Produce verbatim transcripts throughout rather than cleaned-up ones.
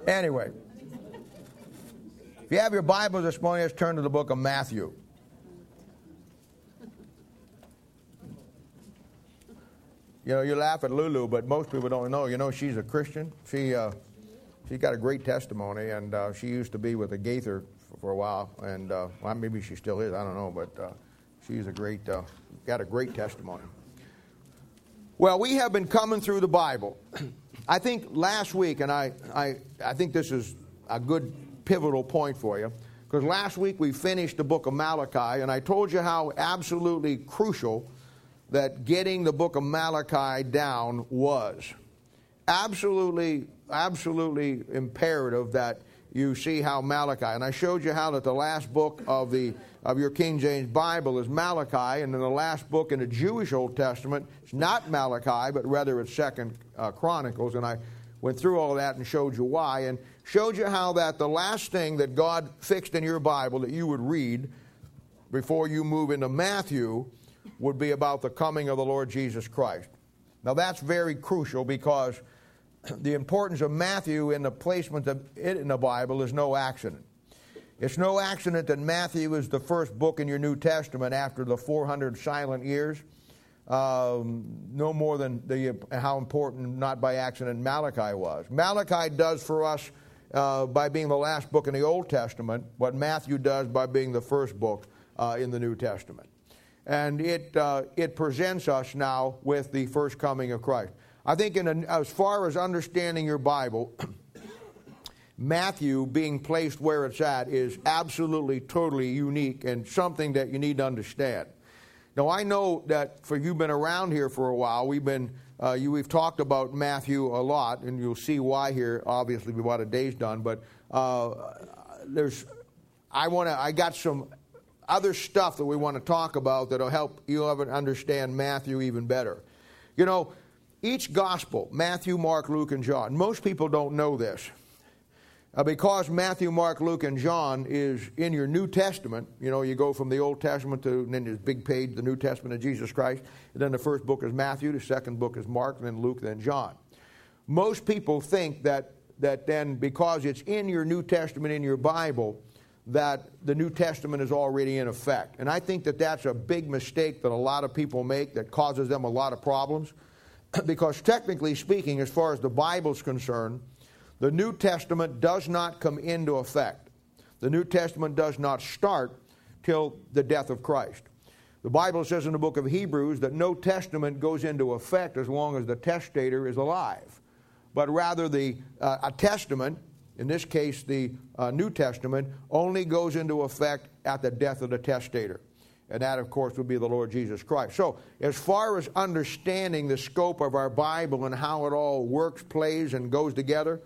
Anyway, if you have your Bibles this morning, let's turn to the book of Matthew. You know, you laugh at Lulu, but most people don't know. You know, she's a Christian. She uh, she's got a great testimony, and uh, she used to be with a Gaither for, for a while, and uh, well, maybe she still is. I don't know, but uh, she's a great, uh, got a great testimony. Well, we have been coming through the Bible. I think last week, and I, I, I think this is a good pivotal point for you, because last week we finished the book of Malachi, and I told you how absolutely crucial that getting the book of Malachi down was. Absolutely, absolutely imperative that you see how Malachi, and I showed you how that the last book of the of your King James Bible is Malachi, and then the last book in the Jewish Old Testament is not Malachi, but rather it's Second uh, Chronicles, and I went through all of that and showed you why, and showed you how that the last thing that God fixed in your Bible that you would read before you move into Matthew would be about the coming of the Lord Jesus Christ. Now that's very crucial, because the importance of Matthew in the placement of it in the Bible is no accident. It's no accident that Matthew is the first book in your New Testament after the four hundred silent years. Um, no more than the, how important, not by accident, Malachi was. Malachi does for us, uh, by being the last book in the Old Testament, what Matthew does by being the first book uh, in the New Testament. And it uh, it presents us now with the first coming of Christ. I think in a, as far as understanding your Bible, Matthew being placed where it's at is absolutely, totally unique and something that you need to understand. Now, I know that for you've been around here for a while, we've been uh, you we've talked about Matthew a lot, and you'll see why here. Obviously, we've about a day's done, but uh, there's I want to I got some other stuff that we want to talk about that'll help you understand Matthew even better. You know, each gospel, Matthew, Mark, Luke, and John, most people don't know this. Uh, because Matthew, Mark, Luke, and John is in your New Testament, you know, you go from the Old Testament to, and then there's big page, the New Testament of Jesus Christ, and then the first book is Matthew, the second book is Mark, then Luke, then John. Most people think that, that then because it's in your New Testament, in your Bible, that the New Testament is already in effect. And I think that that's a big mistake that a lot of people make that causes them a lot of problems. Because technically speaking, as far as the Bible's concerned, the New Testament does not come into effect. The New Testament does not start till the death of Christ. The Bible says in the book of Hebrews that no testament goes into effect as long as the testator is alive. But rather the uh, a testament, in this case the uh, New Testament, only goes into effect at the death of the testator. And that, of course, would be the Lord Jesus Christ. So, as far as understanding the scope of our Bible and how it all works, plays, and goes together,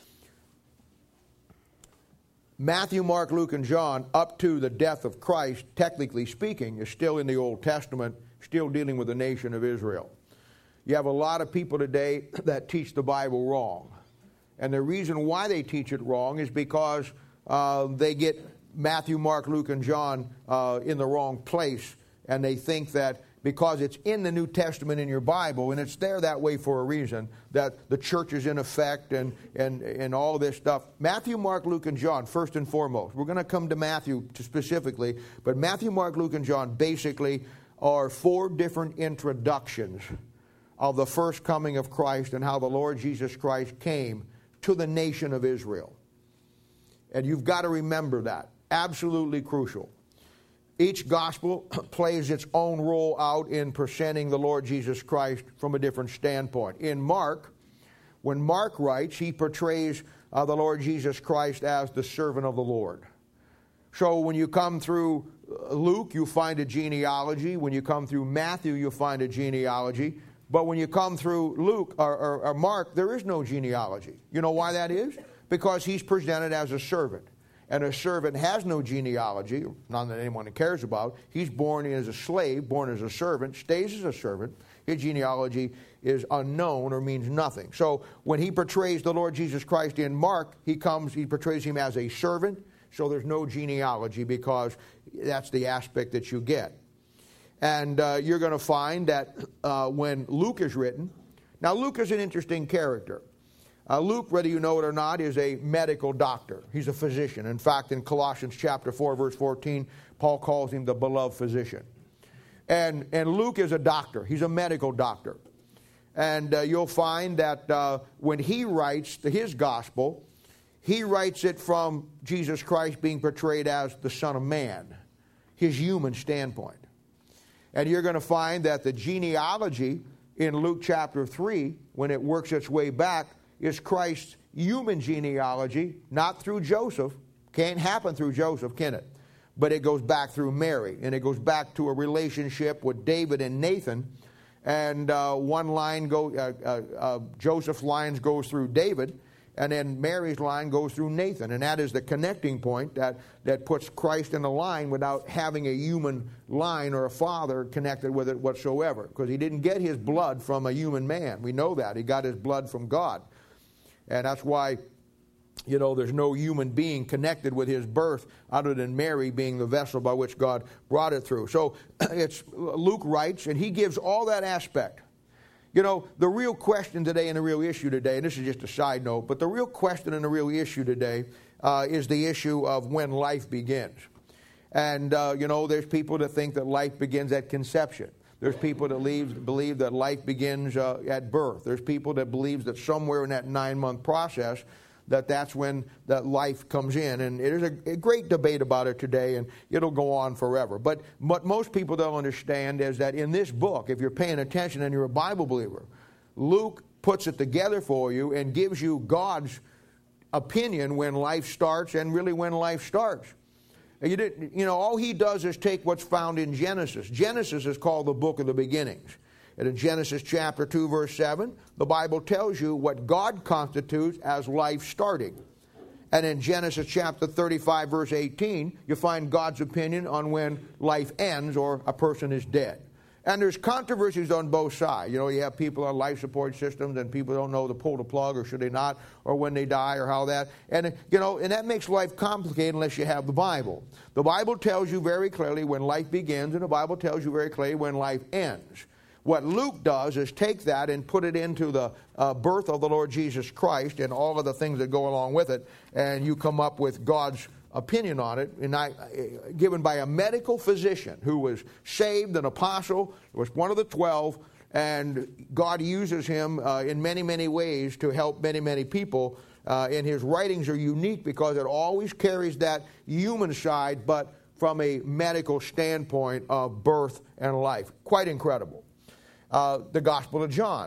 Matthew, Mark, Luke, and John, up to the death of Christ, technically speaking, is still in the Old Testament, still dealing with the nation of Israel. You have a lot of people today that teach the Bible wrong. And the reason why they teach it wrong is because uh, they get Matthew, Mark, Luke, and John uh, in the wrong place, and they think that because it's in the New Testament in your Bible, and it's there that way for a reason, that the church is in effect and, and, and all this stuff. Matthew, Mark, Luke, and John, first and foremost. We're going to come to Matthew specifically, but Matthew, Mark, Luke, and John basically are four different introductions of the first coming of Christ and how the Lord Jesus Christ came to the nation of Israel. And you've got to remember that. Absolutely crucial. Each gospel plays its own role out in presenting the Lord Jesus Christ from a different standpoint. In Mark, when Mark writes, he portrays uh, the Lord Jesus Christ as the servant of the Lord. So when you come through Luke, you find a genealogy. When you come through Matthew, you find a genealogy. But when you come through Luke or, or, or Mark, there is no genealogy. You know why that is? Because he's presented as a servant. And a servant has no genealogy, none that anyone cares about. He's born as a slave, born as a servant, stays as a servant. His genealogy is unknown or means nothing. So when he portrays the Lord Jesus Christ in Mark, he comes, he portrays him as a servant. So there's no genealogy because that's the aspect that you get. And uh, you're going to find that uh, when Luke is written, now Luke is an interesting character. Uh, Luke, whether you know it or not, is a medical doctor. He's a physician. In fact, in Colossians chapter four, verse fourteen, Paul calls him the beloved physician. And, and Luke is a doctor. He's a medical doctor. And uh, you'll find that uh, when he writes the, his gospel, he writes it from Jesus Christ being portrayed as the Son of Man, his human standpoint. And you're going to find that the genealogy in Luke chapter three, when it works its way back, is Christ's human genealogy, not through Joseph. Can't happen through Joseph, can it? But it goes back through Mary, and it goes back to a relationship with David and Nathan. And uh, one line go, uh, uh, uh, Joseph's line goes through David, and then Mary's line goes through Nathan. And that is the connecting point that, that puts Christ in a line without having a human line or a father connected with it whatsoever. Because he didn't get his blood from a human man. We know that. He got his blood from God. And that's why, you know, there's no human being connected with his birth other than Mary being the vessel by which God brought it through. So it's Luke writes, and he gives all that aspect. You know, the real question today and the real issue today, and this is just a side note, but the real question and the real issue today uh, is the issue of when life begins. And, uh, you know, there's people that think that life begins at conception. There's people that believe, believe that life begins uh, at birth. There's people that believe that somewhere in that nine-month process that that's when that life comes in. And there's a, a great debate about it today, and it'll go on forever. But what most people don't understand is that in this book, if you're paying attention and you're a Bible believer, Luke puts it together for you and gives you God's opinion when life starts and really when life starts. You, did, you know, all he does is take what's found in Genesis. Genesis is called the book of the beginnings. And in Genesis chapter two, verse seven, the Bible tells you what God constitutes as life starting. And in Genesis chapter thirty-five, verse eighteen, you find God's opinion on when life ends or a person is dead. And there's controversies on both sides. You know, you have people on life support systems and people don't know to pull the plug or should they not, or when they die or how that. And, you know, and that makes life complicated unless you have the Bible. The Bible tells you very clearly when life begins, and the Bible tells you very clearly when life ends. What Luke does is take that and put it into the uh, birth of the Lord Jesus Christ and all of the things that go along with it, and you come up with God's opinion on it, and I, uh, given by a medical physician who was saved, an apostle, was one of the twelve, and God uses him uh, in many, many ways to help many, many people. Uh, and his writings are unique because it always carries that human side, but from a medical standpoint of birth and life. Quite incredible. Uh, the Gospel of John.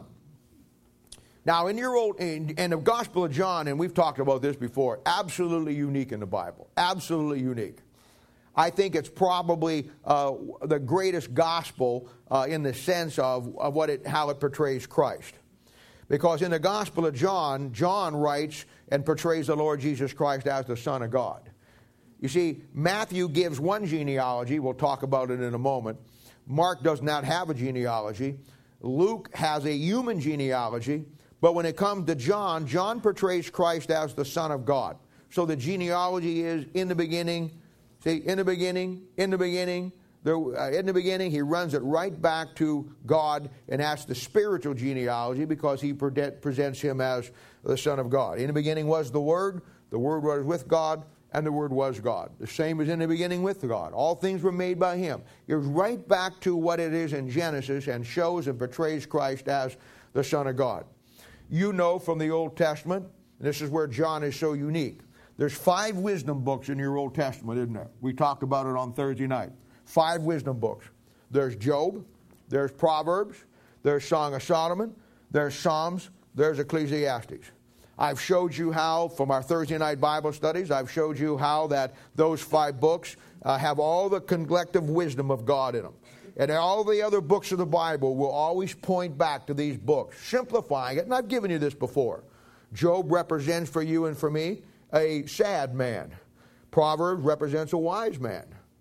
Now, in your old, in, in the Gospel of John, and we've talked about this before, absolutely unique in the Bible. Absolutely unique. I think it's probably uh, the greatest gospel uh, in the sense of, of what it, how it portrays Christ. Because in the Gospel of John, John writes and portrays the Lord Jesus Christ as the Son of God. You see, Matthew gives one genealogy. We'll talk about it in a moment. Mark does not have a genealogy. Luke has a human genealogy. But when it comes to John, John portrays Christ as the Son of God. So the genealogy is in the beginning. See, in the beginning, in the beginning, there, uh, in the beginning, he runs it right back to God, and that's the spiritual genealogy because he pre- presents him as the Son of God. In the beginning was the Word, the Word was with God, and the Word was God. The same was in the beginning with God. All things were made by him. It goes right back to what it is in Genesis and shows and portrays Christ as the Son of God. You know from the Old Testament, and this is where John is so unique. There's five wisdom books in your Old Testament, isn't there? We talked about it on Thursday night. Five wisdom books. There's Job, there's Proverbs, there's Song of Solomon, there's Psalms, there's Ecclesiastes. I've showed you how, from our Thursday night Bible studies, I've showed you how that those five books uh, have all the collective wisdom of God in them. And all the other books of the Bible will always point back to these books, simplifying it. And I've given you this before. Job represents for you and for me a sad man. Proverbs represents a wise man.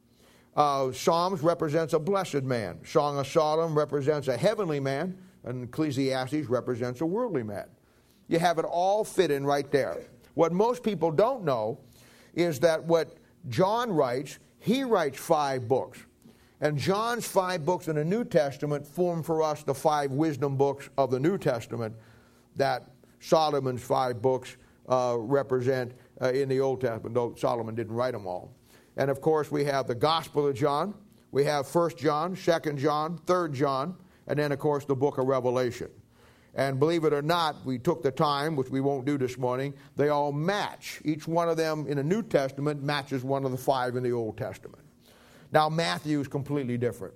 Uh, Psalms represents a blessed man. Song of Solomon represents a heavenly man. And Ecclesiastes represents a worldly man. You have it all fit in right there. What most people don't know is that what John writes, he writes five books. And John's five books in the New Testament form for us the five wisdom books of the New Testament that Solomon's five books uh, represent uh, in the Old Testament, though Solomon didn't write them all. And of course we have the Gospel of John, we have First John, Second John, Third John, and then of course the book of Revelation. And believe it or not, we took the time, which we won't do this morning, they all match. Each one of them in the New Testament matches one of the five in the Old Testament. Now Matthew is completely different.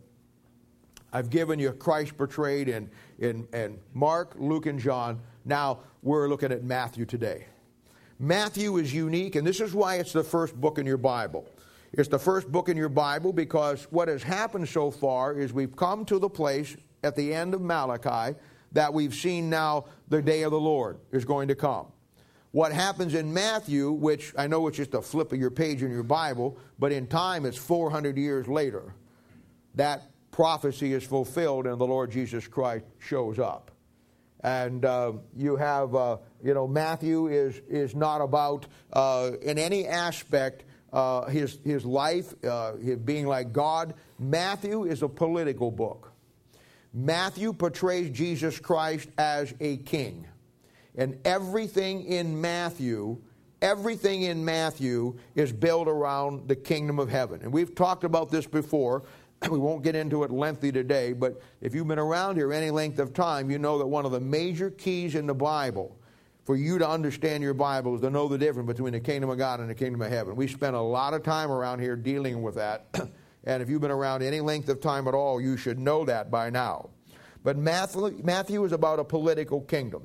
I've given you Christ portrayed in, in, in Mark, Luke, and John. Now we're looking at Matthew today. Matthew is unique, and this is why it's the first book in your Bible. It's the first book in your Bible because what has happened so far is we've come to the place at the end of Malachi that we've seen now the day of the Lord is going to come. What happens in Matthew, which I know it's just a flip of your page in your Bible, but in time it's four hundred years later, that prophecy is fulfilled and the Lord Jesus Christ shows up. And uh, you have, uh, you know, Matthew is, is not about, uh, in any aspect, uh, his, his life, uh, his being like God. Matthew is a political book. Matthew portrays Jesus Christ as a king. And everything in Matthew, everything in Matthew is built around the kingdom of heaven. And we've talked about this before. We won't get into it lengthy today, but if you've been around here any length of time, you know that one of the major keys in the Bible for you to understand your Bible is to know the difference between the kingdom of God and the kingdom of heaven. We spend a lot of time around here dealing with that. And if you've been around any length of time at all, you should know that by now. But Matthew, Matthew is about a political kingdom.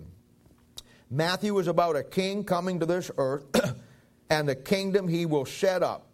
Matthew is about a king coming to this earth and the kingdom he will set up.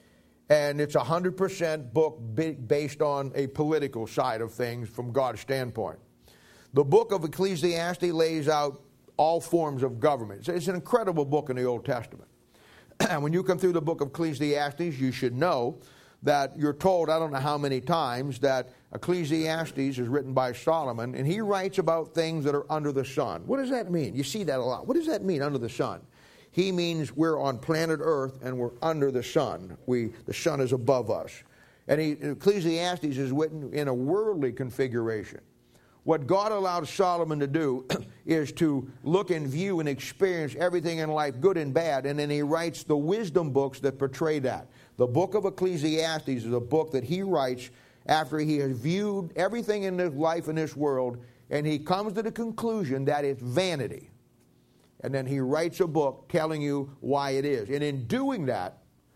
And it's a one hundred percent book based on a political side of things from God's standpoint. The book of Ecclesiastes lays out all forms of government. It's an incredible book in the Old Testament. And when you come through the book of Ecclesiastes, you should know that you're told, I don't know how many times, that Ecclesiastes is written by Solomon, and he writes about things that are under the sun. What does that mean? You see that a lot. What does that mean, under the sun? He means we're on planet Earth and we're under the sun. We, the sun is above us. And he, Ecclesiastes is written in a worldly configuration. What God allowed Solomon to do is to look and view and experience everything in life, good and bad, and then he writes the wisdom books that portray that. The book of Ecclesiastes is a book that he writes after he has viewed everything in this life in this world, and he comes to the conclusion that it's vanity. And then he writes a book telling you why it is. And in doing that,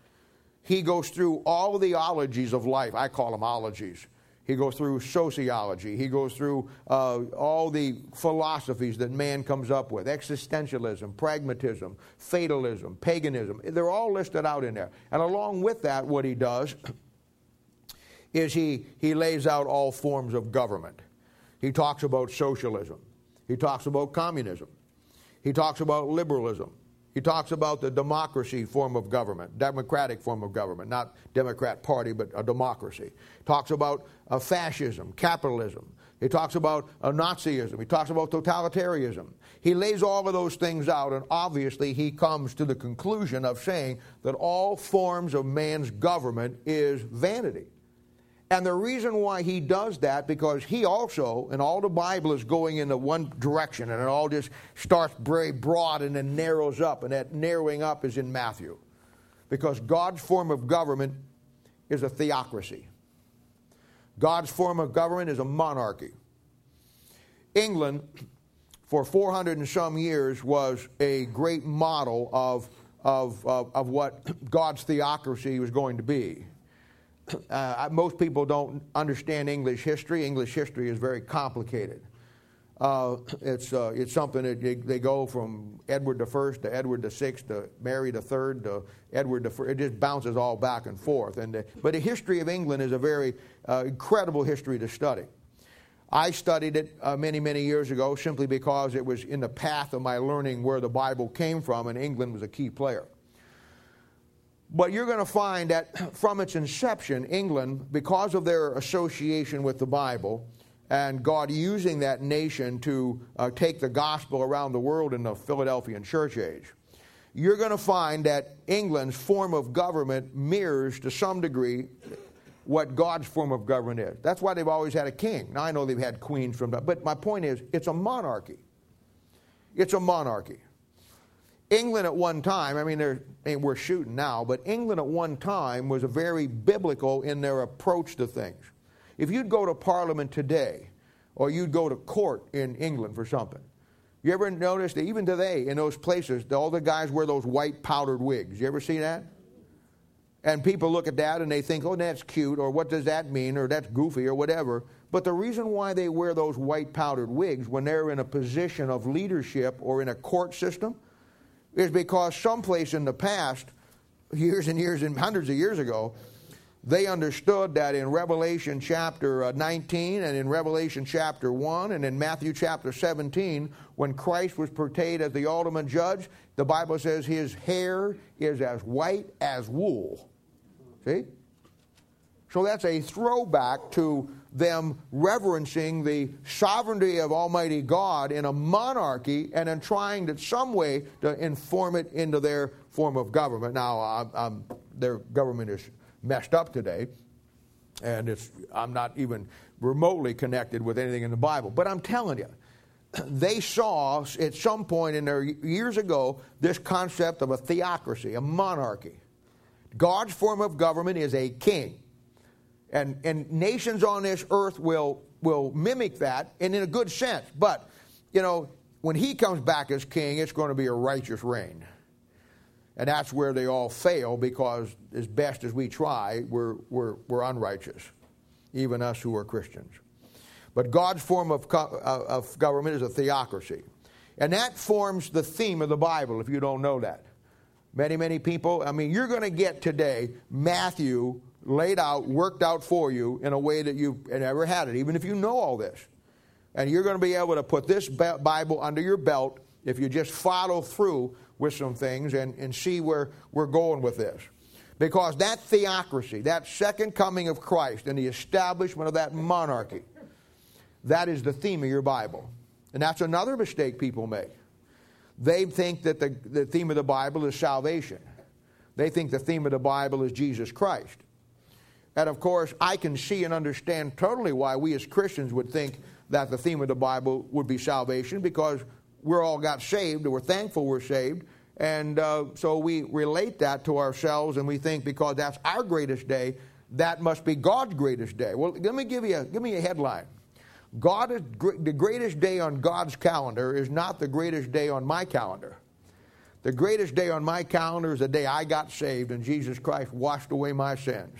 he goes through all the ologies of life. I call them ologies. He goes through sociology. He goes through uh, all the philosophies that man comes up with. Existentialism, pragmatism, fatalism, paganism. They're all listed out in there. And along with that, what he does is he, he lays out all forms of government. He talks about socialism. He talks about communism. He talks about liberalism. He talks about the democracy form of government, democratic form of government, not Democrat Party, but a democracy. He talks about uh, fascism, capitalism. He talks about uh, Nazism. He talks about totalitarianism. He lays all of those things out, and obviously he comes to the conclusion of saying that all forms of man's government is vanity. And the reason why he does that, because he also, and all the Bible is going in the one direction, and it all just starts very broad and then narrows up, and that narrowing up is in Matthew. Because God's form of government is a theocracy. God's form of government is a monarchy. England, for four hundred and some years, was a great model of, of, of, of what God's theocracy was going to be. Uh, most people don't understand English history. English history is very complicated. Uh, it's uh, it's something that they, they go from Edward the First to Edward the Sixth to Mary the Third to Edward the First. It just bounces all back and forth. And uh, but the history of England is a very uh, incredible history to study. I studied it uh, many many years ago simply because it was in the path of my learning where the Bible came from, and England was a key player. But you're going to find that from its inception, England, because of their association with the Bible and God using that nation to uh, take the gospel around the world in the Philadelphian church age, you're going to find that England's form of government mirrors to some degree what God's form of government is. That's why they've always had a king. Now, I know they've had queens from that, but my point is, it's a monarchy. It's a monarchy. England at one time, I mean, they're, we're shooting now, but England at one time was a very biblical in their approach to things. If you'd go to Parliament today, or you'd go to court in England for something, you ever notice that even today in those places, all the guys wear those white powdered wigs? You ever see that? And people look at that and they think, oh, that's cute, or what does that mean, or that's goofy, or whatever. But the reason why they wear those white powdered wigs when they're in a position of leadership or in a court system is because someplace in the past, years and years and hundreds of years ago, they understood that in Revelation chapter nineteen and in Revelation chapter one and in Matthew chapter seventeen, when Christ was portrayed as the ultimate judge, the Bible says his hair is as white as wool. See? So that's a throwback to them reverencing the sovereignty of Almighty God in a monarchy and then trying to some way to inform it into their form of government. Now, I'm, I'm, their government is messed up today, and it's, I'm not even remotely connected with anything in the Bible. But I'm telling you, they saw at some point in their years ago this concept of a theocracy, a monarchy. God's form of government is a king. And, and nations on this earth will, will mimic that, and in a good sense. But, you know, when he comes back as king, it's going to be a righteous reign. And that's where they all fail, because as best as we try, we're, we're, we're unrighteous, even us who are Christians. But God's form of, of government is a theocracy. And that forms the theme of the Bible, if you don't know that. Many, many people, I mean, you're going to get today Matthew laid out, worked out for you in a way that you've never had it, even if you know all this. And you're going to be able to put this Bible under your belt if you just follow through with some things and, and see where we're going with this. Because that theocracy, that second coming of Christ and the establishment of that monarchy, that is the theme of your Bible. And that's another mistake people make. They think that the, the theme of the Bible is salvation. They think the theme of the Bible is Jesus Christ. And of course, I can see and understand totally why we as Christians would think that the theme of the Bible would be salvation, because we're all got saved, and we're thankful we're saved. And uh, so we relate that to ourselves, and we think because that's our greatest day, that must be God's greatest day. Well, let me give you a, give me a headline. God is, the greatest day on God's calendar is not the greatest day on my calendar. The greatest day on my calendar is the day I got saved and Jesus Christ washed away my sins.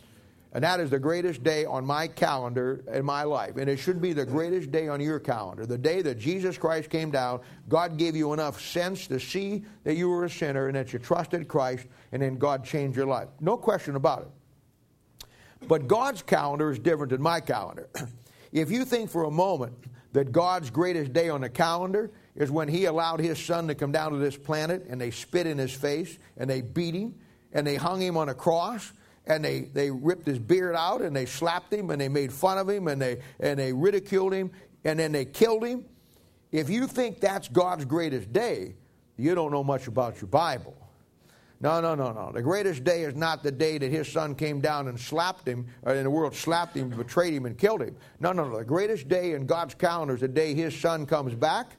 And that is the greatest day on my calendar in my life. And it should be the greatest day on your calendar. The day that Jesus Christ came down, God gave you enough sense to see that you were a sinner and that you trusted Christ, and then God changed your life. No question about it. But God's calendar is different than my calendar. If you think for a moment that God's greatest day on the calendar is when he allowed his son to come down to this planet and they spit in his face and they beat him and they hung him on a cross, and they, they ripped his beard out, and they slapped him, and they made fun of him, and they, and they ridiculed him, and then they killed him. If you think that's God's greatest day, you don't know much about your Bible. No, no, no, no. The greatest day is not the day that his son came down and slapped him, or in the world slapped him, betrayed him, and killed him. No, no, no. The greatest day in God's calendar is the day his son comes back,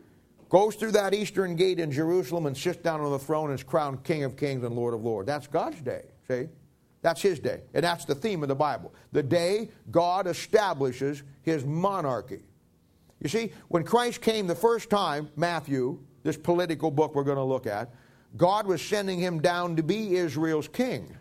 goes through that eastern gate in Jerusalem, and sits down on the throne and is crowned King of Kings and Lord of Lords. That's God's day, see? That's his day. And that's the theme of the Bible. The day God establishes his monarchy. You see, when Christ came the first time, Matthew, this political book we're going to look at, God was sending him down to be Israel's king.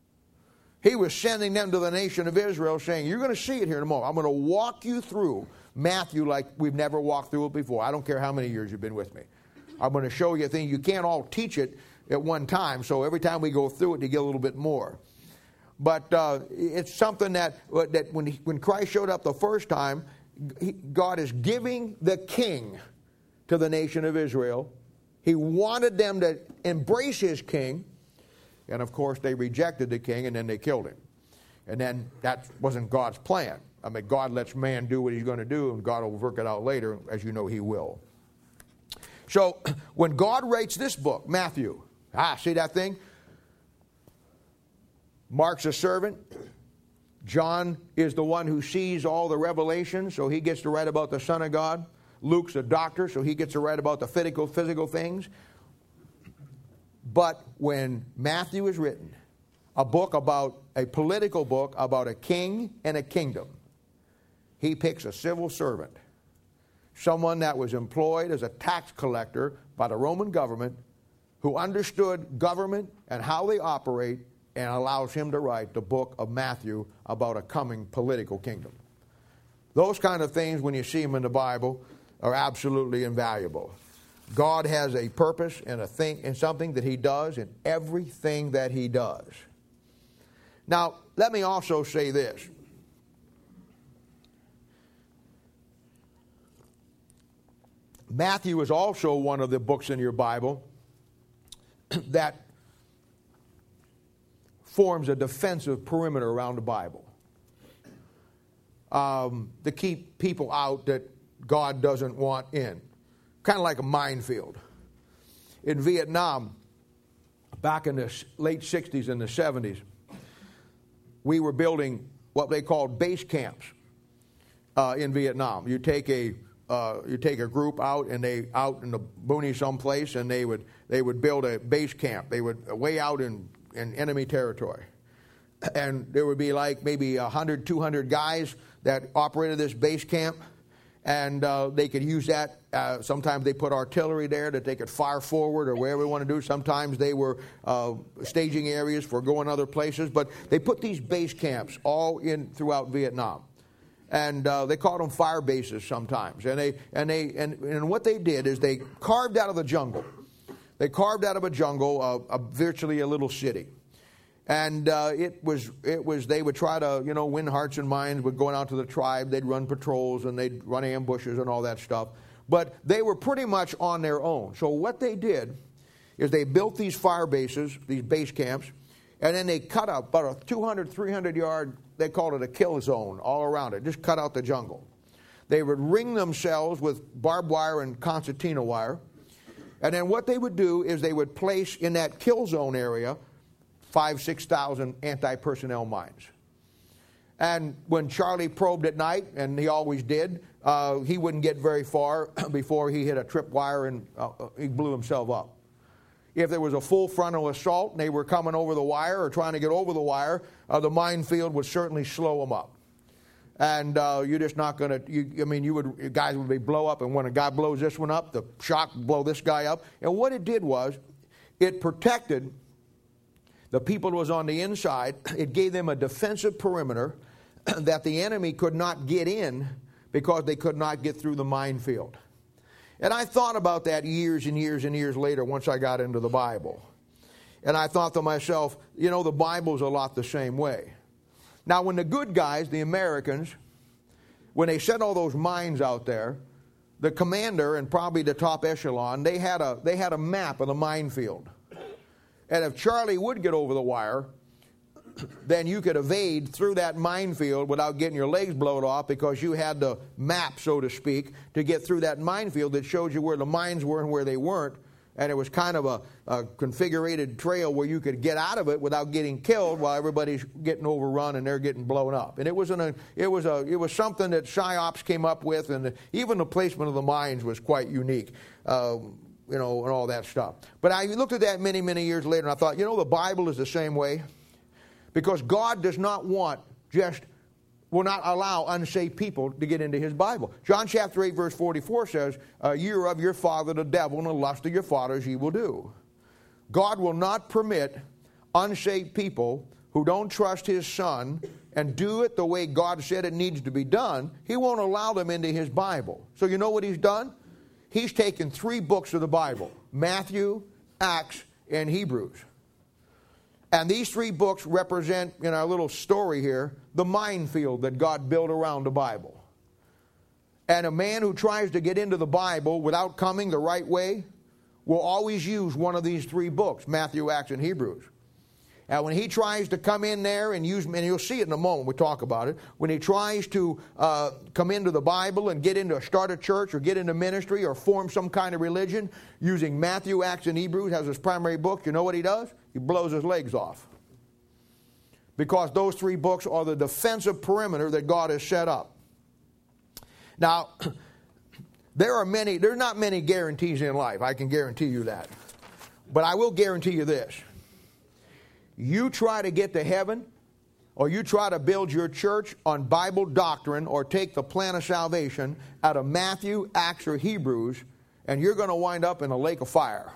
He was sending them to the nation of Israel, saying, you're going to see it here in a moment. I'm going to walk you through Matthew like we've never walked through it before. I don't care how many years you've been with me. I'm going to show you a thing. You can't all teach it at one time, so every time we go through it, you get a little bit more. But uh, it's something that, that when, he, when Christ showed up the first time, he, God is giving the king to the nation of Israel. He wanted them to embrace his king. And, of course, they rejected the king, and then they killed him. And then that wasn't God's plan. I mean, God lets man do what he's going to do, and God will work it out later, as you know he will. So when God writes this book, Matthew, ah, see that thing? Mark's a servant. John is the one who sees all the revelations, so he gets to write about the Son of God. Luke's a doctor, so he gets to write about the physical, physical things. But when Matthew is written, a book about, a political book about a king and a kingdom, he picks a civil servant, someone that was employed as a tax collector by the Roman government, who understood government and how they operate, and allows him to write the book of Matthew about a coming political kingdom. Those kind of things, when you see them in the Bible, are absolutely invaluable. God has a purpose and a thing and something that he does in everything that he does. Now, let me also say this. Matthew is also one of the books in your Bible that forms a defensive perimeter around the Bible um, to keep people out that God doesn't want in. Kind of like a minefield. In Vietnam, back in the late sixties and the seventies, we were building what they called base camps uh, in Vietnam. You take a uh, you take a group out and they out in the boonies someplace, and they would they would build a base camp. They would way out in, in enemy territory, and there would be like maybe one hundred, two hundred guys that operated this base camp. And uh, they could use that. Uh, sometimes they put artillery there that they could fire forward or wherever they want to do. Sometimes they were uh, staging areas for going other places. But they put these base camps all in throughout Vietnam. And uh, they called them fire bases sometimes. And they and they and, and what they did is they carved out of the jungle. They carved out of a jungle uh, a, virtually a little city. And uh, it was, it was, they would try to, you know, win hearts and minds with going out to the tribe. They'd run patrols and they'd run ambushes and all that stuff. But they were pretty much on their own. So what they did is they built these fire bases, these base camps, and then they cut out about a two hundred, three hundred yard, they called it a kill zone all around it. Just cut out the jungle. They would ring themselves with barbed wire and concertina wire. And then what they would do is they would place in that kill zone area five, six thousand anti-personnel mines. And when Charlie probed at night, and he always did, uh, he wouldn't get very far before he hit a tripwire and uh, he blew himself up. If there was a full frontal assault and they were coming over the wire or trying to get over the wire, uh, the minefield would certainly slow them up. And uh, you're just not going to, I mean, you would, guys would be blow up, and when a guy blows this one up, the shock would blow this guy up. And what it did was, it protected the people who was on the inside. It gave them a defensive perimeter that the enemy could not get in because they could not get through the minefield. And I thought about that years and years and years later once I got into the Bible. And I thought to myself, you know, the Bible's a lot the same way. Now, when the good guys, the Americans, when they set all those mines out there, the commander and probably the top echelon, they had a, they had a map of the minefield. And if Charlie would get over the wire, then you could evade through that minefield without getting your legs blown off, because you had the map, so to speak, to get through that minefield that showed you where the mines were and where they weren't. And it was kind of a, a configurated trail where you could get out of it without getting killed while everybody's getting overrun and they're getting blown up. And it was, an, it was, a, it was something that PsyOps came up with, and even the placement of the mines was quite unique. Uh, you know, and all that stuff. But I looked at that many, many years later, and I thought, you know, the Bible is the same way. Because God does not want just, will not allow unsaved people to get into his Bible. John chapter eight, verse forty-four says, uh, you are of your father the devil, and the lust of your fathers ye will do. God will not permit unsaved people who don't trust his Son and do it the way God said it needs to be done. He won't allow them into his Bible. So you know what he's done? He's taken three books of the Bible, Matthew, Acts, and Hebrews. And these three books represent, in our little story here, the minefield that God built around the Bible. And a man who tries to get into the Bible without coming the right way will always use one of these three books, Matthew, Acts, and Hebrews. And when he tries to come in there and use, and you'll see it in a moment, we'll talk about it, when he tries to uh, come into the Bible and get into, start a church or get into ministry or form some kind of religion using Matthew, Acts, and Hebrews as his primary book, you know what he does? He blows his legs off. Because those three books are the defensive perimeter that God has set up. Now, There are many, there's not many guarantees in life. I can guarantee you that. But I will guarantee you this. You try to get to heaven, or you try to build your church on Bible doctrine, or take the plan of salvation out of Matthew, Acts, or Hebrews, and you're going to wind up in a lake of fire.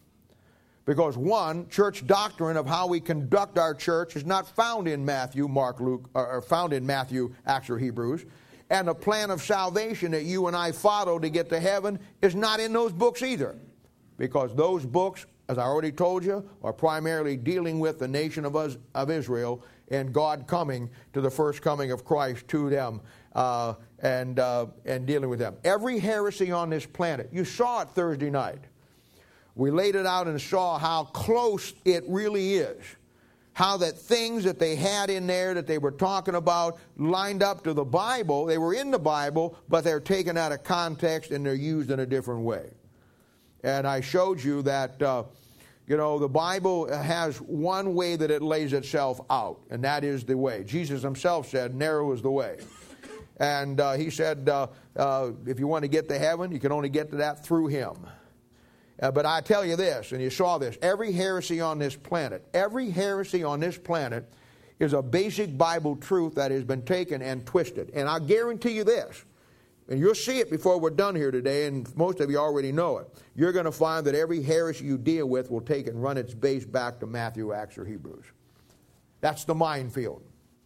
Because one, church doctrine of how we conduct our church is not found in Matthew, Mark, Luke, or found in Matthew, Acts, or Hebrews. And the plan of salvation that you and I follow to get to heaven is not in those books either. Because those books, as I already told you, are primarily dealing with the nation of, us, of Israel and God coming to the first coming of Christ to them uh, and, uh, and dealing with them. Every heresy on this planet, you saw it Thursday night. We laid it out and saw how close it really is. How that things that they had in there that they were talking about lined up to the Bible. They were in the Bible, but they're taken out of context and they're used in a different way. And I showed you that, uh, you know, the Bible has one way that it lays itself out, and that is the way. Jesus himself said, narrow is the way. And uh, he said, uh, uh, if you want to get to heaven, you can only get to that through him. Uh, but I tell you this, and you saw this, every heresy on this planet, every heresy on this planet is a basic Bible truth that has been taken and twisted. And I guarantee you this, and you'll see it before we're done here today, and most of you already know it. You're going to find that every heresy you deal with will take and run its base back to Matthew, Acts, or Hebrews. That's the minefield.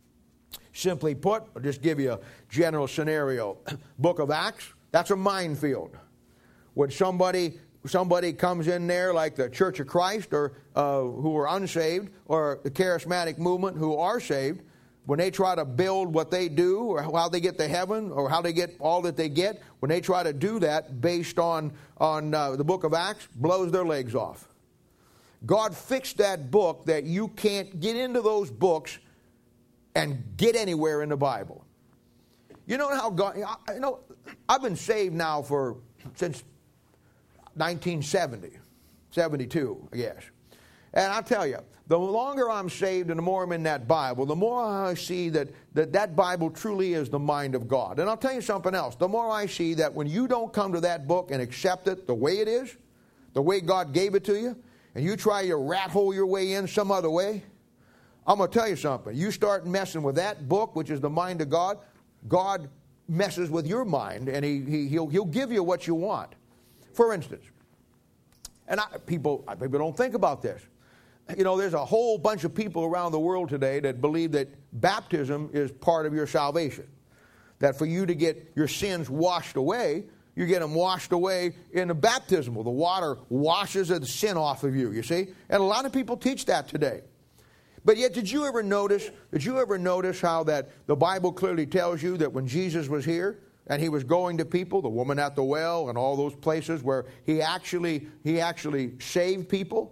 Simply put, I'll just give you a general scenario. Book of Acts, that's a minefield. When somebody... Somebody comes in there like the Church of Christ or uh, who are unsaved, or the charismatic movement who are saved, when they try to build what they do or how they get to heaven or how they get all that they get, when they try to do that based on, on uh, the book of Acts, blows their legs off. God fixed that book that you can't get into those books and get anywhere in the Bible. You know how God, you know, I've been saved now for, since nineteen seventy, seventy-two, I guess. And I'll tell you, the longer I'm saved and the more I'm in that Bible, the more I see that, that that Bible truly is the mind of God. And I'll tell you something else. The more I see that when you don't come to that book and accept it the way it is, the way God gave it to you, and you try to rat hole your way in some other way, I'm going to tell you something. You start messing with that book, which is the mind of God, God messes with your mind, and he, he, he'll, he'll give you what you want. For instance, and I, people, people don't think about this. You know, there's a whole bunch of people around the world today that believe that baptism is part of your salvation. That for you to get your sins washed away, you get them washed away in the baptismal. The water washes the sin off of you, you see? And a lot of people teach that today. But yet, did you ever notice, did you ever notice how that the Bible clearly tells you that when Jesus was here, and he was going to people, the woman at the well and all those places where he actually, he actually saved people.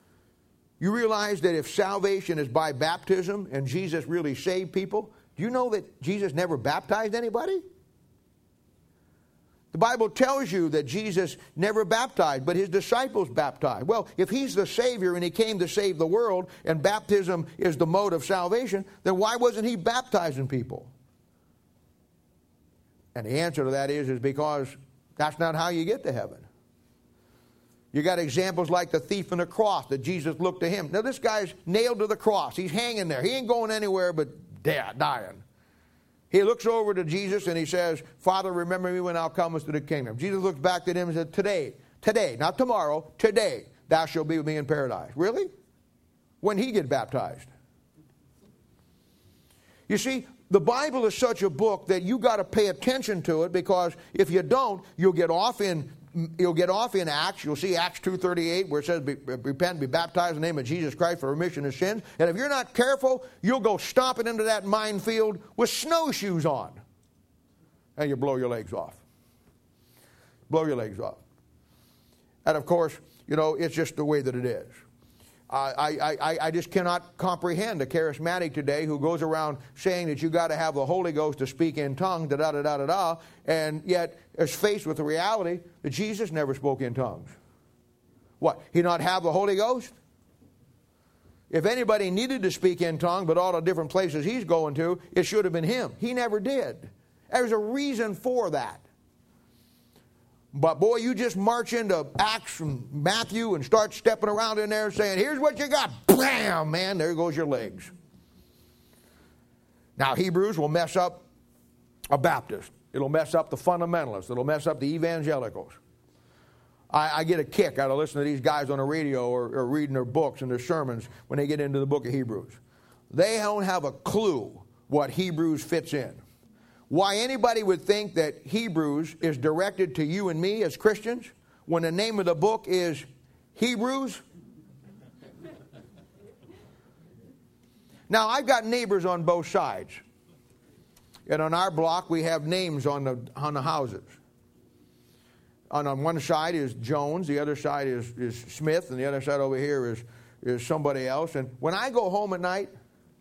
You realize that if salvation is by baptism and Jesus really saved people, do you know that Jesus never baptized anybody? The Bible tells you that Jesus never baptized, but his disciples baptized. Well, if he's the Savior and he came to save the world and baptism is the mode of salvation, then why wasn't he baptizing people? And the answer to that is, is because that's not how you get to heaven. You got examples like the thief on the cross that Jesus looked to him. Now this guy's nailed to the cross. He's hanging there. He ain't going anywhere but dead, dying. He looks over to Jesus and he says, Father, remember me when thou comest to the kingdom. Jesus looks back at him and said, today, today, not tomorrow, today, thou shalt be with me in paradise. Really? When he get baptized? You see, the Bible is such a book that you got to pay attention to it, because if you don't, you'll get off in you'll get off in Acts. You'll see Acts two thirty-eight where it says, repent and be baptized in the name of Jesus Christ for remission of sins. And if you're not careful, you'll go stomping into that minefield with snowshoes on. And you blow your legs off. Blow your legs off. And of course, you know, it's just the way that it is. I, I, I just cannot comprehend a charismatic today who goes around saying that you got to have the Holy Ghost to speak in tongues, da da da da da da, and yet is faced with the reality that Jesus never spoke in tongues. What? He not have the Holy Ghost? If anybody needed to speak in tongues, but all the different places he's going to, it should have been him. He never did. There's a reason for that. But boy, you just march into Acts and Matthew and start stepping around in there saying, here's what you got. Bam, man, there goes your legs. Now, Hebrews will mess up a Baptist. It'll mess up the fundamentalists. It'll mess up the evangelicals. I, I get a kick out of listening to these guys on the radio or, or reading their books and their sermons when they get into the book of Hebrews. They don't have a clue what Hebrews fits in. Why anybody would think that Hebrews is directed to you and me as Christians when the name of the book is Hebrews? Now, I've got neighbors on both sides. And on our block, we have names on the, on the houses. On, on one side is Jones, the other side is, is Smith, and the other side over here is, is somebody else. And when I go home at night,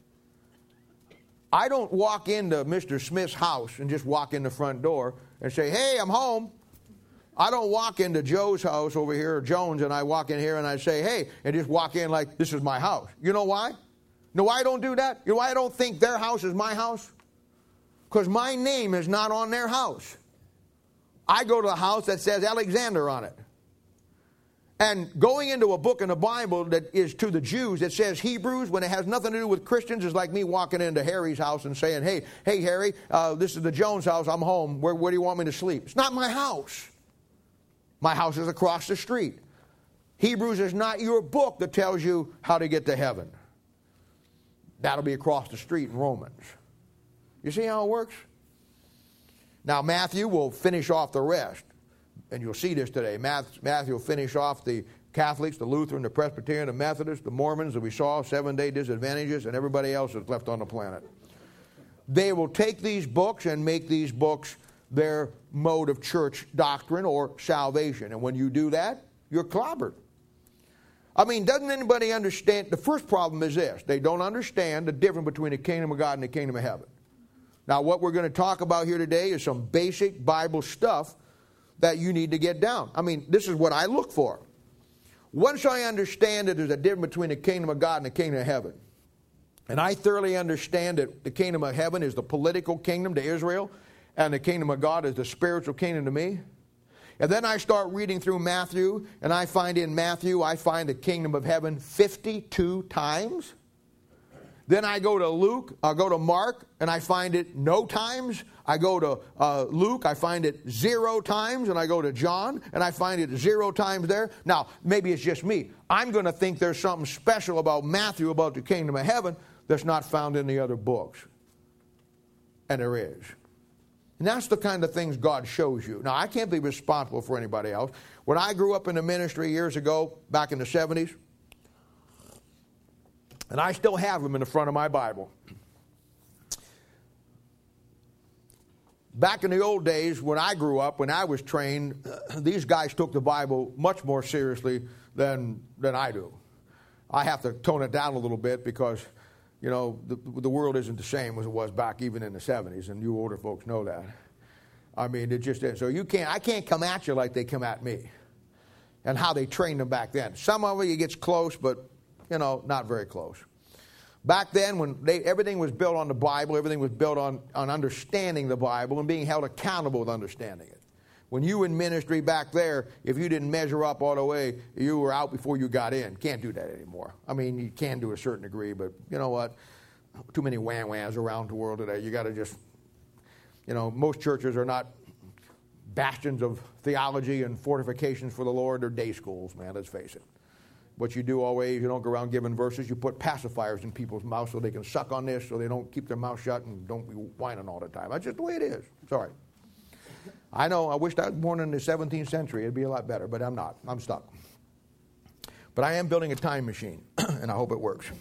I don't walk into Mister Smith's house and just walk in the front door and say, hey, I'm home. I don't walk into Joe's house over here, or Jones, and I walk in here and I say, hey, and just walk in like this is my house. You know why? You know why I don't do that? You know why I don't think their house is my house? Because my name is not on their house. I go to a house that says Alexander on it. And going into a book in the Bible that is to the Jews that says Hebrews when it has nothing to do with Christians is like me walking into Harry's house and saying, hey, hey, Harry, uh, this is the Jones house. I'm home. Where, where do you want me to sleep? It's not my house. My house is across the street. Hebrews is not your book that tells you how to get to heaven. That'll be across the street in Romans. You see how it works? Now, Matthew will finish off the rest. And you'll see this today. Matthew will finish off the Catholics, the Lutheran, the Presbyterian, the Methodists, the Mormons that we saw, seven-day disadvantages, and everybody else that's left on the planet. They will take these books and make these books their mode of church doctrine or salvation. And when you do that, you're clobbered. I mean, doesn't anybody understand? The first problem is this. They don't understand the difference between the kingdom of God and the kingdom of heaven. Now, what we're going to talk about here today is some basic Bible stuff that you need to get down. I mean, this is what I look for. Once I understand that there's a difference between the kingdom of God and the kingdom of heaven, and I thoroughly understand that the kingdom of heaven is the political kingdom to Israel, and the kingdom of God is the spiritual kingdom to me, and then I start reading through Matthew, and I find in Matthew, I find the kingdom of heaven fifty-two times. Then I go to Luke, I go to Mark, and I find it no times. I go to uh, Luke, I find it zero times. And I go to John, and I find it zero times there. Now, maybe it's just me. I'm going to think there's something special about Matthew, about the kingdom of heaven, that's not found in the other books. And there is. And that's the kind of things God shows you. Now, I can't be responsible for anybody else. When I grew up in the ministry years ago, back in the seventies, and I still have them in the front of my Bible. Back in the old days, when I grew up, when I was trained, these guys took the Bible much more seriously than, than I do. I have to tone it down a little bit because, you know, the, the world isn't the same as it was back even in the seventies, and you older folks know that. I mean, it just is. So you can't, I can't come at you like they come at me and how they trained them back then. Some of it gets close, but you know, not very close. Back then, when they, everything was built on the Bible, everything was built on, on understanding the Bible and being held accountable with understanding it. When you were in ministry back there, if you didn't measure up all the way, you were out before you got in. Can't do that anymore. I mean, you can to a certain degree, but you know what? Too many wham-whams around the world today. You got to just, you know, most churches are not bastions of theology and fortifications for the Lord. They're day schools, man, let's face it. What you do always, you don't go around giving verses. You put pacifiers in people's mouths so they can suck on this, so they don't keep their mouth shut and don't be whining all the time. That's just the way it is. Sorry. I know, I wished I was born in the seventeenth century. It'd be a lot better, but I'm not. I'm stuck. But I am building a time machine, and I hope it works.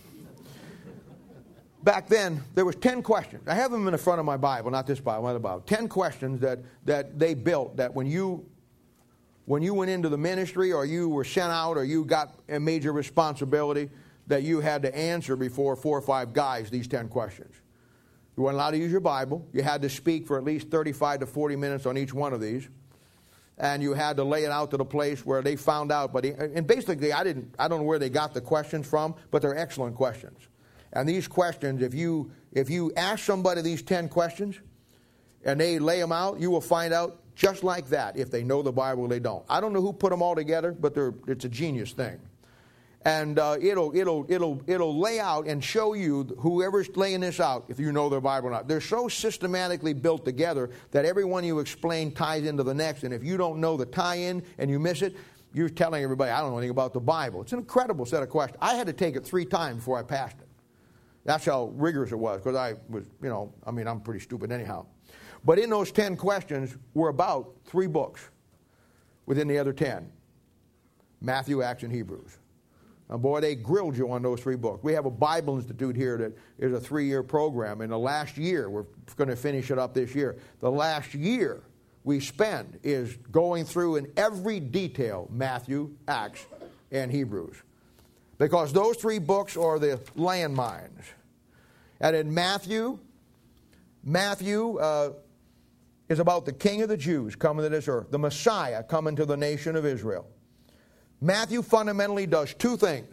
Back then, there was ten questions. I have them in the front of my Bible, not this Bible, other Bible. Ten questions that, that they built that when you when you went into the ministry or you were sent out or you got a major responsibility that you had to answer before four or five guys these ten questions. You weren't allowed to use your Bible. You had to speak for at least thirty-five to forty minutes on each one of these. And you had to lay it out to the place where they found out. But he, and basically, I didn't. I don't know where they got the questions from, but they're excellent questions. And these questions, if you if you ask somebody these ten questions, and they lay them out, you will find out Just like that, if they know the Bible, they don't. I don't know who put them all together, but they're, it's a genius thing. And uh, it'll, it'll, it'll, it'll lay out and show you, whoever's laying this out, if you know their Bible or not. They're so systematically built together that every one you explain ties into the next. And if you don't know the tie-in and you miss it, you're telling everybody, I don't know anything about the Bible. It's an incredible set of questions. I had to take it three times before I passed it. That's how rigorous it was, because I was, you know, I mean, I'm pretty stupid anyhow. But in those ten questions were about three books within the other ten. Matthew, Acts, and Hebrews. Now, boy, they grilled you on those three books. We have a Bible Institute here that is a three-year program. In the last year, we're going to finish it up this year. The last year we spend is going through in every detail Matthew, Acts, and Hebrews. Because those three books are the landmines. And in Matthew, Matthew uh, is about the King of the Jews coming to this earth, the Messiah coming to the nation of Israel. Matthew fundamentally does two things.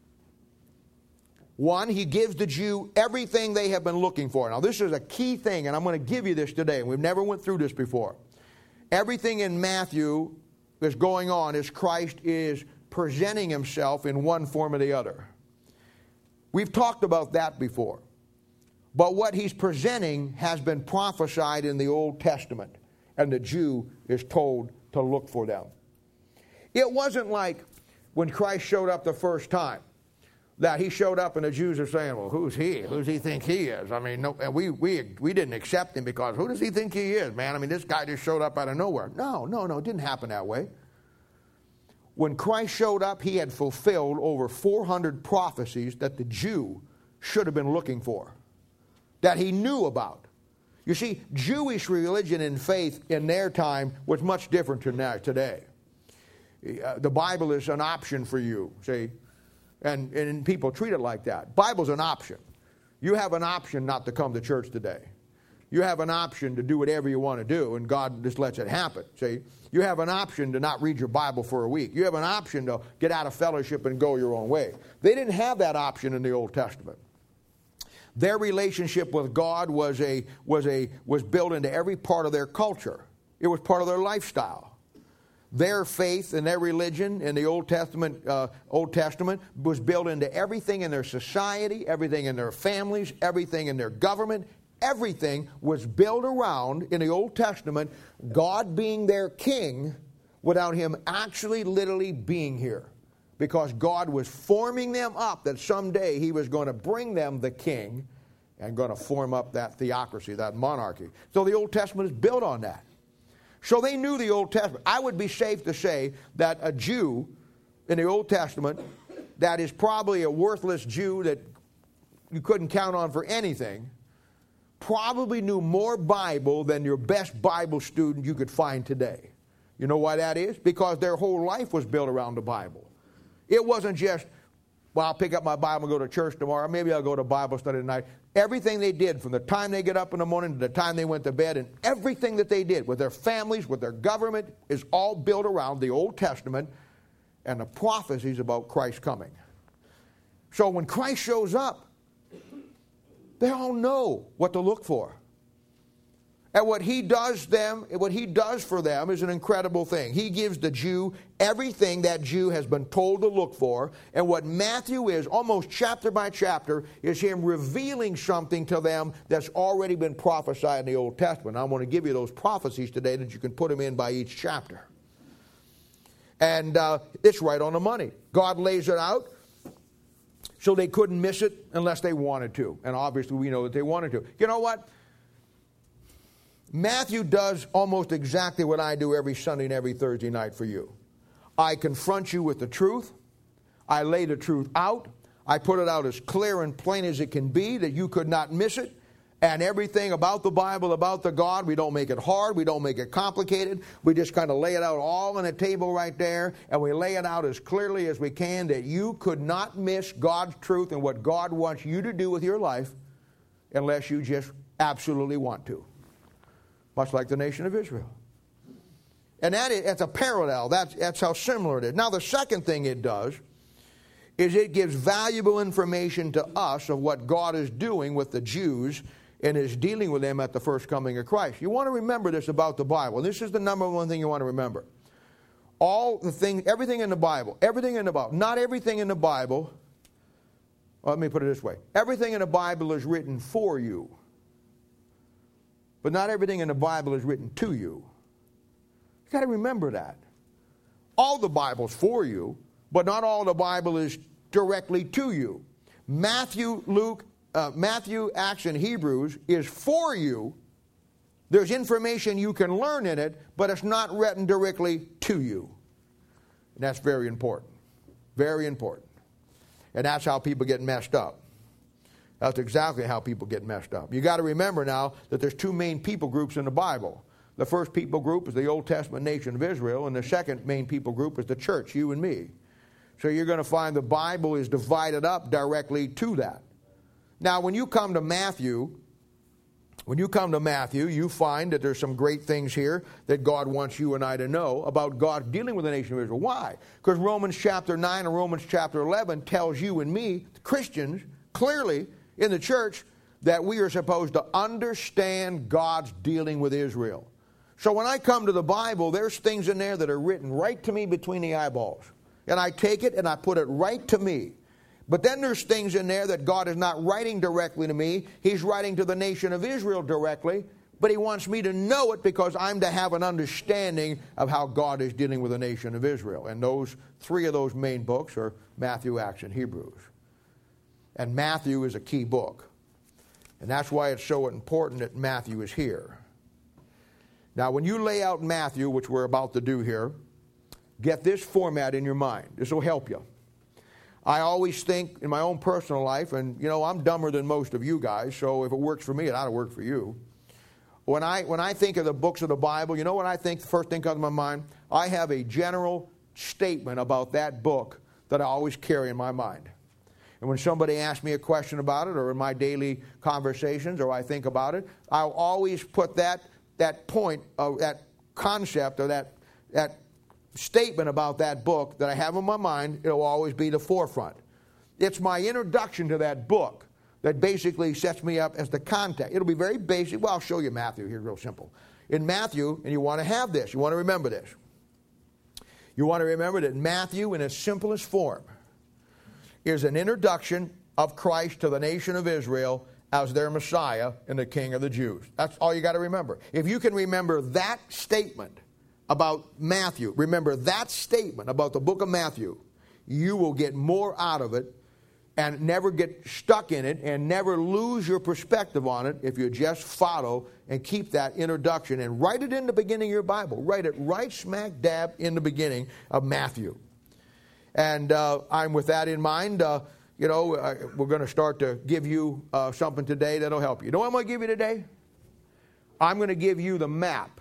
One, he gives the Jew everything they have been looking for. Now, this is a key thing, and I'm going to give you this today. We've never went through this before. Everything in Matthew that's going on is Christ is presenting himself in one form or the other. We've talked about that before. But what he's presenting has been prophesied in the Old Testament, and the Jew is told to look for them. It wasn't like when Christ showed up the first time, that he showed up and the Jews are saying, well, who's he? Who does he think he is? I mean, no, we, we, we didn't accept him because who does he think he is, man? I mean, this guy just showed up out of nowhere. No, no, no, it didn't happen that way. When Christ showed up, he had fulfilled over four hundred prophecies that the Jew should have been looking for, that he knew about. You see, Jewish religion and faith in their time was much different than today. Uh, the Bible is an option for you, see, and, and people treat it like that. Bible's an option. You have an option not to come to church today. You have an option to do whatever you want to do, and God just lets it happen, see. You have an option to not read your Bible for a week. You have an option to get out of fellowship and go your own way. They didn't have that option in the Old Testament. Their relationship with God was a was a was built into every part of their culture. It was part of their lifestyle. Their faith and their religion in the Old Testament uh, Old Testament was built into everything in their society, everything in their families, everything in their government. Everything was built around, in the Old Testament, God being their king without him actually literally being here. Because God was forming them up that someday he was going to bring them the king and going to form up that theocracy, that monarchy. So the Old Testament is built on that. So they knew the Old Testament. I would be safe to say that a Jew in the Old Testament that is probably a worthless Jew that you couldn't count on for anything probably knew more Bible than your best Bible student you could find today. You know why that is? Because their whole life was built around the Bible. It wasn't just, well, I'll pick up my Bible and go to church tomorrow. Maybe I'll go to Bible study tonight. Everything they did from the time they get up in the morning to the time they went to bed, and everything that they did with their families, with their government, is all built around the Old Testament and the prophecies about Christ coming. So when Christ shows up, they all know what to look for. And what he does them, what he does for them is an incredible thing. He gives the Jew everything that Jew has been told to look for. And what Matthew is, almost chapter by chapter, is him revealing something to them that's already been prophesied in the Old Testament. I want to give you those prophecies today that you can put them in by each chapter. And uh, it's right on the money. God lays it out so they couldn't miss it unless they wanted to. And obviously we know that they wanted to. You know what? Matthew does almost exactly what I do every Sunday and every Thursday night for you. I confront you with the truth. I lay the truth out. I put it out as clear and plain as it can be that you could not miss it. And everything about the Bible, about the God, we don't make it hard. We don't make it complicated. We just kind of lay it out all on a table right there. And we lay it out as clearly as we can that you could not miss God's truth and what God wants you to do with your life unless you just absolutely want to. Much like the nation of Israel. And that is, that's a parallel. That's, that's how similar it is. Now, the second thing it does is it gives valuable information to us of what God is doing with the Jews and is dealing with them at the first coming of Christ. You want to remember this about the Bible. This is the number one thing you want to remember. All the things, everything in the Bible, everything in the Bible, not everything in the Bible, well, let me put it this way. Everything in the Bible is written for you. But not everything in the Bible is written to you. You've got to remember that. All the Bible's for you, but not all the Bible is directly to you. Matthew, Luke, uh, Matthew, Acts, and Hebrews is for you. There's information you can learn in it, but it's not written directly to you. And that's very important. Very important. And that's how people get messed up. That's exactly how people get messed up. You got to remember now that there's two main people groups in the Bible. The first people group is the Old Testament nation of Israel, and the second main people group is the church, you and me. So you're going to find the Bible is divided up directly to that. Now, when you come to Matthew, when you come to Matthew, you find that there's some great things here that God wants you and I to know about God dealing with the nation of Israel. Why? Because Romans chapter nine and Romans chapter eleven tells you and me, Christians, clearly in the church, that we are supposed to understand God's dealing with Israel. So when I come to the Bible, there's things in there that are written right to me between the eyeballs. And I take it and I put it right to me. But then there's things in there that God is not writing directly to me. He's writing to the nation of Israel directly. But He wants me to know it because I'm to have an understanding of how God is dealing with the nation of Israel. And those three of those main books are Matthew, Acts, and Hebrews. And Matthew is a key book. And that's why it's so important that Matthew is here. Now, when you lay out Matthew, which we're about to do here, get this format in your mind. This will help you. I always think in my own personal life, and you know, I'm dumber than most of you guys, so if it works for me, it ought to work for you. When I, when I think of the books of the Bible, you know what I think, the first thing comes to my mind? I have a general statement about that book that I always carry in my mind. And when somebody asks me a question about it, or in my daily conversations, or I think about it, I'll always put that, that point, of that concept, or that, that statement about that book that I have in my mind. It'll always be the forefront. It's my introduction to that book that basically sets me up as the context. It'll be very basic. Well, I'll show you Matthew here, real simple. In Matthew, and you want to have this, you want to remember this. You want to remember that Matthew, in its simplest form, is an introduction of Christ to the nation of Israel as their Messiah and the King of the Jews. That's all you got to remember. If you can remember that statement about Matthew, remember that statement about the book of Matthew, you will get more out of it and never get stuck in it and never lose your perspective on it if you just follow and keep that introduction and write it in the beginning of your Bible. Write it right smack dab in the beginning of Matthew. And uh, I'm with that in mind, uh, you know, uh, we're going to start to give you uh, something today that'll help you. You know what I'm going to give you today? I'm going to give you the map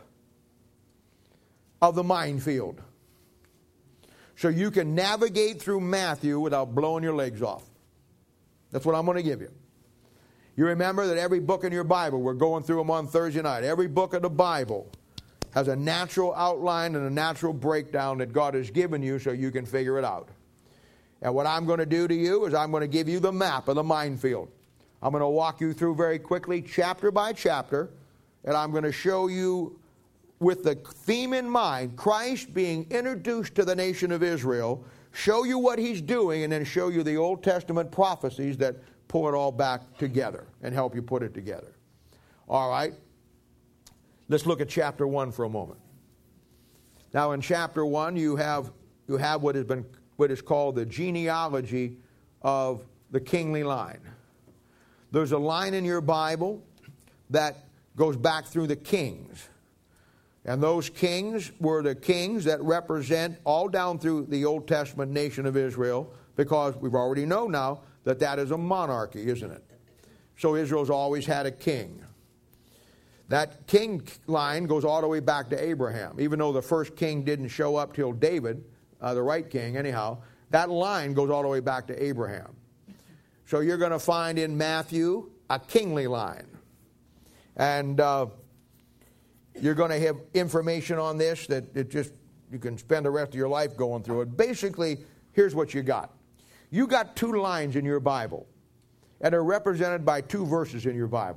of the minefield, so you can navigate through Matthew without blowing your legs off. That's what I'm going to give you. You remember that every book in your Bible, we're going through them on Thursday night, every book of the Bible has a natural outline and a natural breakdown that God has given you so you can figure it out. And what I'm going to do to you is I'm going to give you the map of the minefield. I'm going to walk you through very quickly, chapter by chapter, and I'm going to show you, with the theme in mind, Christ being introduced to the nation of Israel, show you what He's doing, and then show you the Old Testament prophecies that pull it all back together and help you put it together. All right? Let's look at chapter one for a moment. Now, in chapter one, you have, you have what has been what is called the genealogy of the kingly line. There's a line in your Bible that goes back through the kings. And those kings were the kings that represent all down through the Old Testament nation of Israel, because we've already know now that that is a monarchy, isn't it? So Israel's always had a king. That king line goes all the way back to Abraham. Even though the first king didn't show up till David, uh, the right king anyhow, that line goes all the way back to Abraham. So you're going to find in Matthew a kingly line. And uh, you're going to have information on this that it just, you can spend the rest of your life going through it. Basically, here's what you got. You got two lines in your Bible, and they're represented by two verses in your Bible.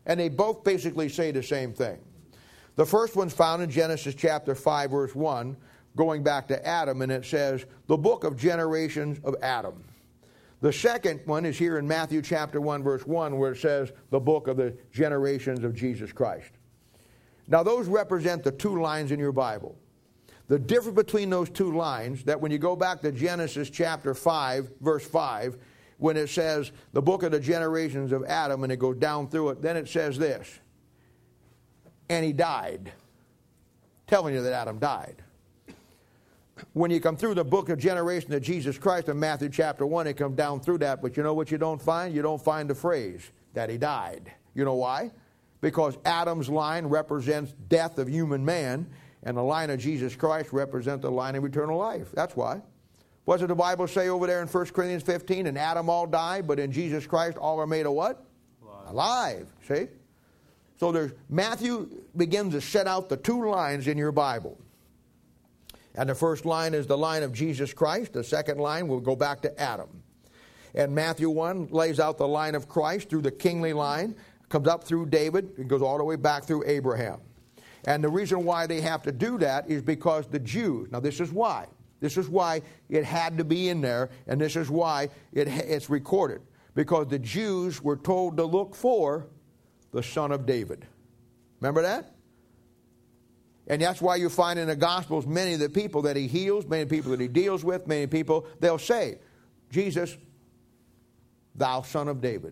And they both basically say the same thing. The first one's found in Genesis chapter five, verse one, going back to Adam, and it says, the book of generations of Adam. The second one is here in Matthew chapter one, verse one, where it says, the book of the generations of Jesus Christ. Now, those represent the two lines in your Bible. The difference between those two lines, that when you go back to Genesis chapter five, verse five, when it says the book of the generations of Adam, and it goes down through it, then it says this, and he died, telling you that Adam died. When you come through the book of generations of Jesus Christ in Matthew chapter one, it comes down through that, but you know what you don't find? You don't find the phrase that he died. You know why? Because Adam's line represents death of human man, and the line of Jesus Christ represents the line of eternal life. That's why. What does the Bible say over there in First Corinthians fifteen? In Adam all died, but in Jesus Christ all are made a what? Alive. Alive. See? So there's, Matthew begins to set out the two lines in your Bible. And the first line is the line of Jesus Christ. The second line will go back to Adam. And Matthew one lays out the line of Christ through the kingly line, comes up through David, and goes all the way back through Abraham. And the reason why they have to do that is because the Jews, now this is why. This is why it had to be in there, and this is why it, it's recorded. Because the Jews were told to look for the Son of David. Remember that? And that's why you find in the Gospels many of the people that he heals, many people that he deals with, many people, they'll say, Jesus, thou Son of David.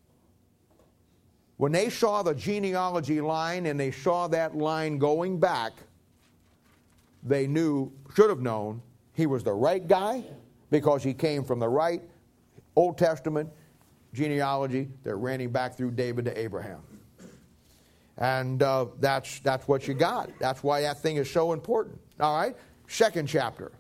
When they saw the genealogy line and they saw that line going back, they knew, should have known, he was the right guy because he came from the right Old Testament genealogy that ran him back through David to Abraham. And uh, that's, that's what you got. That's why that thing is so important. All right? Second chapter.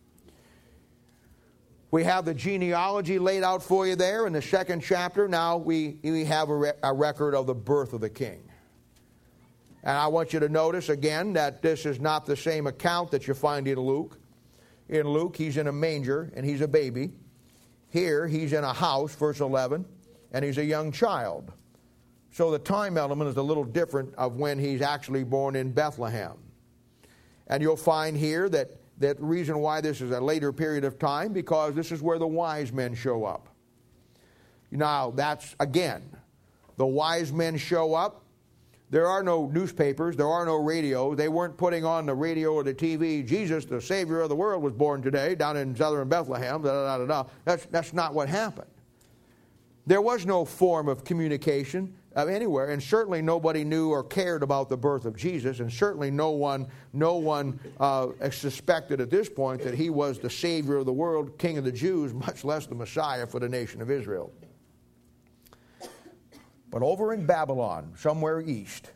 We have the genealogy laid out for you there in the second chapter. Now we, we have a, re- a record of the birth of the king. And I want you to notice again that this is not the same account that you find in Luke. In Luke, he's in a manger and he's a baby. Here, he's in a house, verse eleven, and he's a young child. So the time element is a little different of when he's actually born in Bethlehem. And you'll find here that the reason why this is a later period of time, because this is where the wise men show up. Now, that's, again, the wise men show up. There are no newspapers. There are no radios. They weren't putting on the radio or the T V, Jesus, the Savior of the world, was born today down in southern Bethlehem. Da, da, da, da. That's, that's not what happened. There was no form of communication of anywhere, and certainly nobody knew or cared about the birth of Jesus, and certainly no one, no one uh, suspected at this point that he was the Savior of the world, King of the Jews, much less the Messiah for the nation of Israel. But over in Babylon, somewhere east,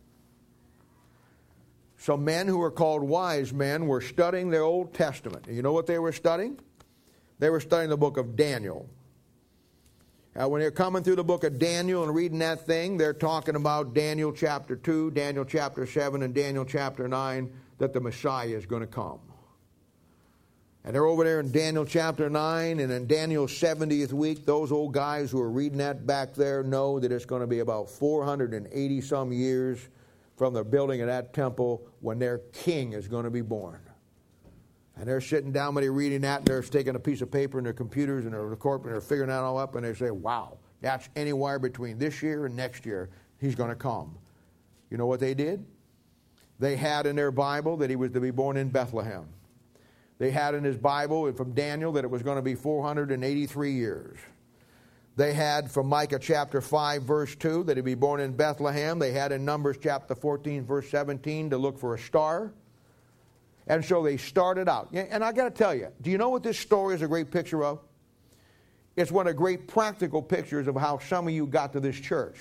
some men who were called wise men were studying the Old Testament. You know what they were studying? They were studying the book of Daniel. Uh, when they're coming through the book of Daniel and reading that thing, they're talking about Daniel chapter two, Daniel chapter seven, and Daniel chapter nine, that the Messiah is going to come. And they're over there in Daniel chapter nine, and in Daniel's seventieth week, those old guys who are reading that back there know that it's going to be about four hundred eighty some years from the building of that temple when their king is going to be born. And they're sitting down when they're reading that, and they're taking a piece of paper in their computers and they're recording, and they're figuring that all up, and they say, wow, that's anywhere between this year and next year, he's going to come. You know what they did? They had in their Bible that he was to be born in Bethlehem. They had in his Bible from Daniel that it was going to be four hundred eighty-three years. They had from Micah chapter five, verse two, that he'd be born in Bethlehem. They had in Numbers chapter fourteen, verse seventeen, to look for a star. And so they started out. And I got to tell you, do you know what this story is a great picture of? It's one of the great practical pictures of how some of you got to this church.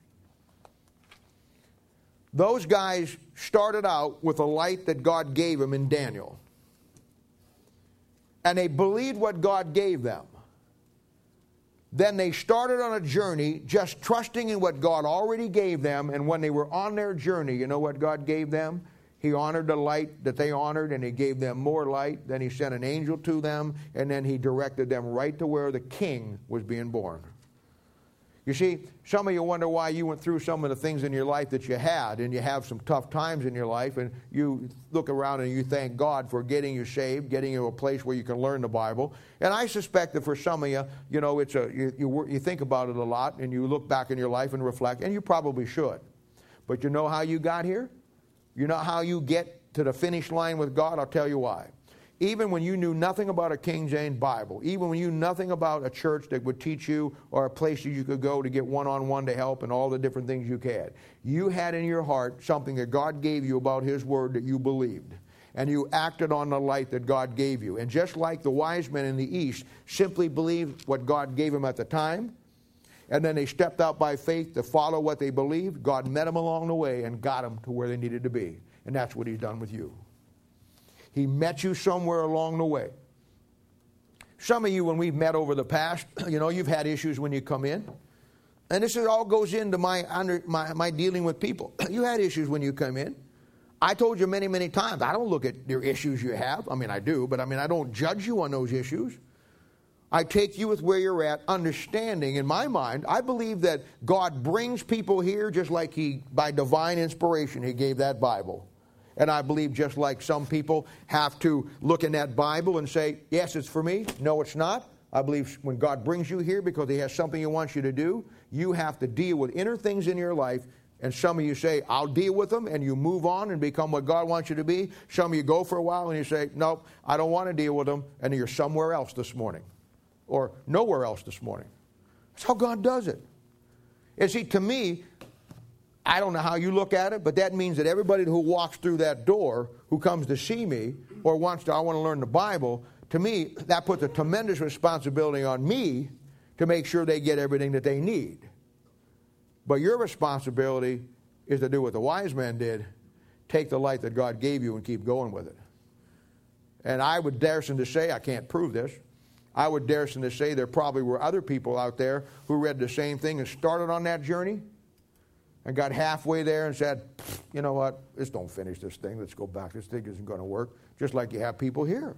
Those guys started out with a light that God gave them in Daniel. And they believed what God gave them. Then they started on a journey just trusting in what God already gave them. And when they were on their journey, you know what God gave them? He honored the light that they honored, and he gave them more light. Then he sent an angel to them, and then he directed them right to where the king was being born. You see, some of you wonder why you went through some of the things in your life that you had, and you have some tough times in your life, and you look around and you thank God for getting you saved, getting you to a place where you can learn the Bible. And I suspect that for some of you, you know, it's a you, you, you think about it a lot, and you look back in your life and reflect, and you probably should. But you know how you got here? You know how you get to the finish line with God? I'll tell you why. Even when you knew nothing about a King James Bible, even when you knew nothing about a church that would teach you or a place that you could go to get one-on-one to help and all the different things you had, you had in your heart something that God gave you about His Word that you believed. And you acted on the light that God gave you. And just like the wise men in the East simply believed what God gave them at the time, and then they stepped out by faith to follow what they believed, God met them along the way and got them to where they needed to be. And that's what He's done with you. He met you somewhere along the way. Some of you, when we've met over the past, you know, you've had issues when you come in. And this is all goes into my, under, my, my dealing with people. You had issues when you come in. I told you many, many times, I don't look at your issues you have. I mean, I do, but I mean, I don't judge you on those issues. I take you with where you're at, understanding, in my mind, I believe that God brings people here just like He, by divine inspiration, He gave that Bible. And I believe just like some people have to look in that Bible and say, yes, it's for me. No, it's not. I believe when God brings you here because He has something He wants you to do, you have to deal with inner things in your life. And some of you say, I'll deal with them, and you move on and become what God wants you to be. Some of you go for a while and you say, no, I don't want to deal with them, and you're somewhere else this morning. Or nowhere else this morning. That's how God does it. And see, to me, I don't know how you look at it, but that means that everybody who walks through that door, who comes to see me, or wants to, I want to learn the Bible, to me, that puts a tremendous responsibility on me to make sure they get everything that they need. But your responsibility is to do what the wise man did, take the light that God gave you and keep going with it. And I would dare to say, I can't prove this, I would dare to say there probably were other people out there who read the same thing and started on that journey, and got halfway there and said, you know what, let's don't finish this thing. Let's go back. This thing isn't going to work. Just like you have people here.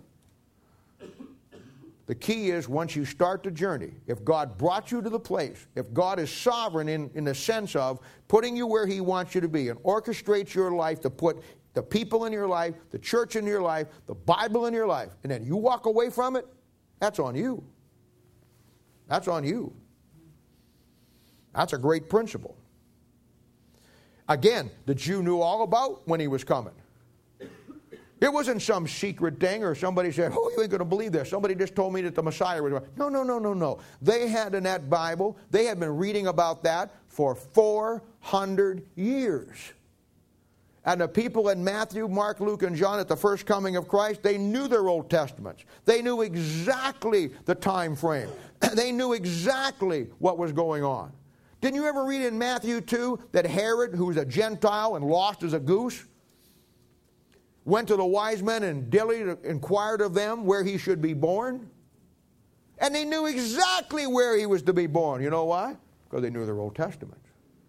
The key is once you start the journey, if God brought you to the place, if God is sovereign in, in the sense of putting you where He wants you to be and orchestrates your life to put the people in your life, the church in your life, the Bible in your life, and then you walk away from it, that's on you. That's on you. That's a great principle. Again, the Jew knew all about when He was coming. It wasn't some secret thing or somebody said, oh, you ain't going to believe this. Somebody just told me that the Messiah was coming. No, no, no, no, no. They had in that Bible, they had been reading about that for four hundred years. And the people in Matthew, Mark, Luke, and John at the first coming of Christ, they knew their Old Testaments. They knew exactly the time frame. They knew exactly what was going on. Didn't you ever read in Matthew two that Herod, who was a Gentile and lost as a goose, went to the wise men and dilly inquired of them where he should be born? And they knew exactly where he was to be born. You know why? Because they knew their Old Testament.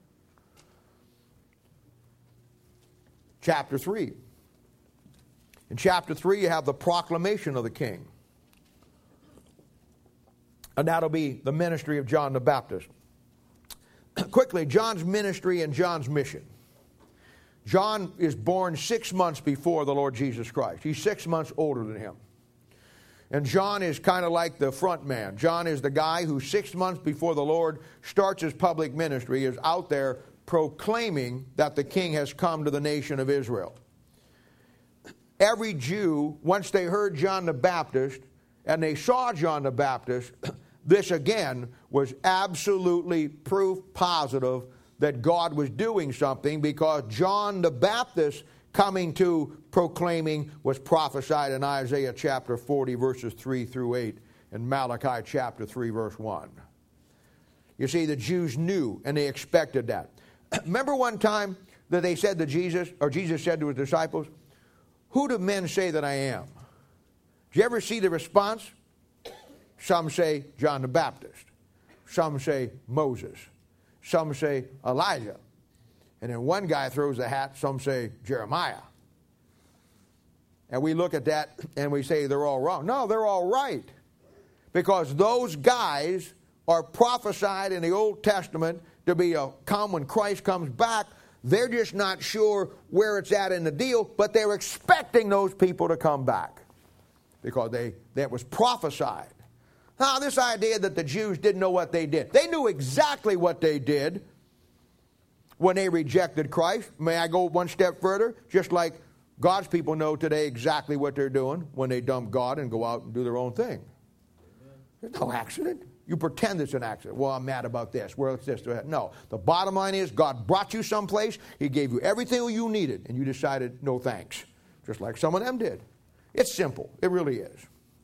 Chapter three. In chapter three, you have the proclamation of the king. And that'll be the ministry of John the Baptist. Quickly, John's ministry and John's mission. John is born six months before the Lord Jesus Christ. He's six months older than Him. And John is kind of like the front man. John is the guy who six months before the Lord starts his public ministry is out there proclaiming that the king has come to the nation of Israel. Every Jew, once they heard John the Baptist and they saw John the Baptist, this again was absolutely proof positive that God was doing something, because John the Baptist coming to proclaiming was prophesied in Isaiah chapter forty verses three through eight and Malachi chapter three verse one. You see, the Jews knew and they expected that. Remember one time that they said to Jesus, or Jesus said to His disciples, who do men say that I am? Did you ever see the response? Some say John the Baptist. Some say Moses. Some say Elijah. And then one guy throws the hat, some say Jeremiah. And we look at that and we say they're all wrong. No, they're all right. Because those guys are prophesied in the Old Testament to be a come when Christ comes back. They're just not sure where it's at in the deal, but they're expecting those people to come back because they that was prophesied. Now, this idea that the Jews didn't know what they did. They knew exactly what they did when they rejected Christ. May I go one step further? Just like God's people know today exactly what they're doing when they dump God and go out and do their own thing. There's no accident. You pretend it's an accident. Well, I'm mad about this. Well, it's this. No. The bottom line is God brought you someplace. He gave you everything you needed, and you decided no thanks, just like some of them did. It's simple. It really is.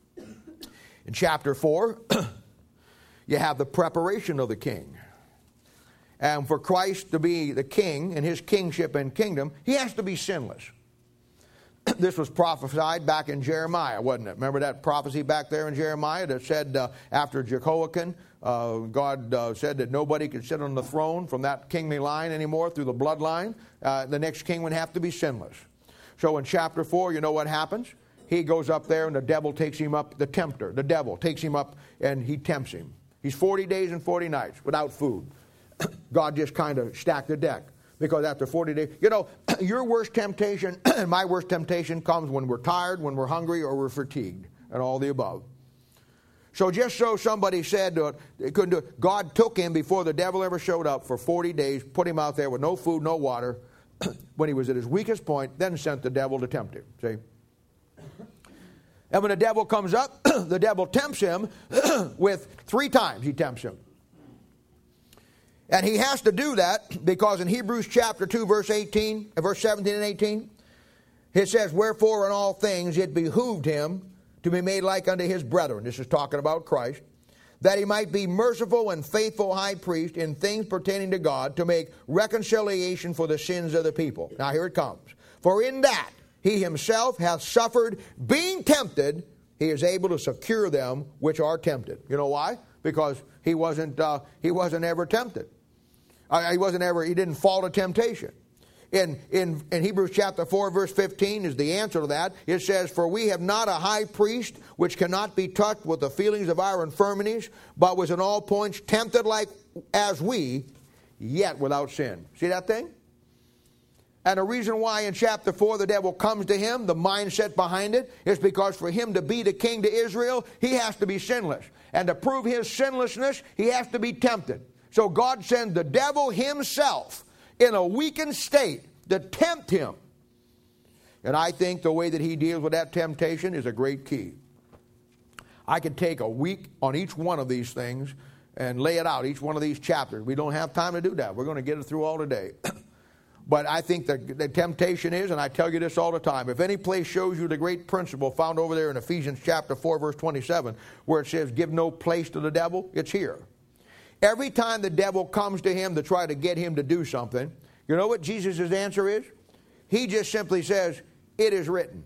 In chapter four, you have the preparation of the king. And for Christ to be the king and his kingship and kingdom, he has to be sinless. This was prophesied back in Jeremiah, wasn't it? Remember that prophecy back there in Jeremiah that said uh, after Jehoiakim, uh, God uh, said that nobody could sit on the throne from that kingly line anymore through the bloodline. Uh, the next king would have to be sinless. So in chapter four, you know what happens? He goes up there and the devil takes him up, the tempter, the devil takes him up and he tempts him. He's forty days and forty nights without food. God just kind of stacked the deck. Because after forty days, you know, your worst temptation and my worst temptation comes when we're tired, when we're hungry, or we're fatigued, and all the above. So just so somebody said uh, they couldn't do it, God took him before the devil ever showed up for forty days, put him out there with no food, no water, when he was at his weakest point, then sent the devil to tempt him. See? And when the devil comes up, the devil tempts him with three times he tempts him. And he has to do that because in Hebrews chapter two, verse eighteen, verse seventeen and eighteen, it says, wherefore in all things it behooved him to be made like unto his brethren. This is talking about Christ. That he might be merciful and faithful high priest in things pertaining to God to make reconciliation for the sins of the people. Now here it comes. For in that he himself hath suffered, being tempted, he is able to secure them which are tempted. You know why? Because he wasn't uh, he wasn't ever tempted. Uh, he wasn't ever he didn't fall to temptation. In in in Hebrews chapter four, verse fifteen is the answer to that. It says, for we have not a high priest which cannot be touched with the feelings of our infirmities, but was in all points tempted like as we, yet without sin. See that thing? And the reason why in chapter four the devil comes to him, the mindset behind it, is because for him to be the king to Israel, he has to be sinless. And to prove his sinlessness, he has to be tempted. So God sends the devil himself in a weakened state to tempt him. And I think the way that he deals with that temptation is a great key. I could take a week on each one of these things and lay it out, each one of these chapters. We don't have time to do that. We're going to get it through all today. But I think the, the temptation is, and I tell you this all the time, if any place shows you the great principle found over there in Ephesians chapter four, verse twenty-seven, where it says, give no place to the devil, it's here. Every time the devil comes to him to try to get him to do something, you know what Jesus' answer is? He just simply says, it is written.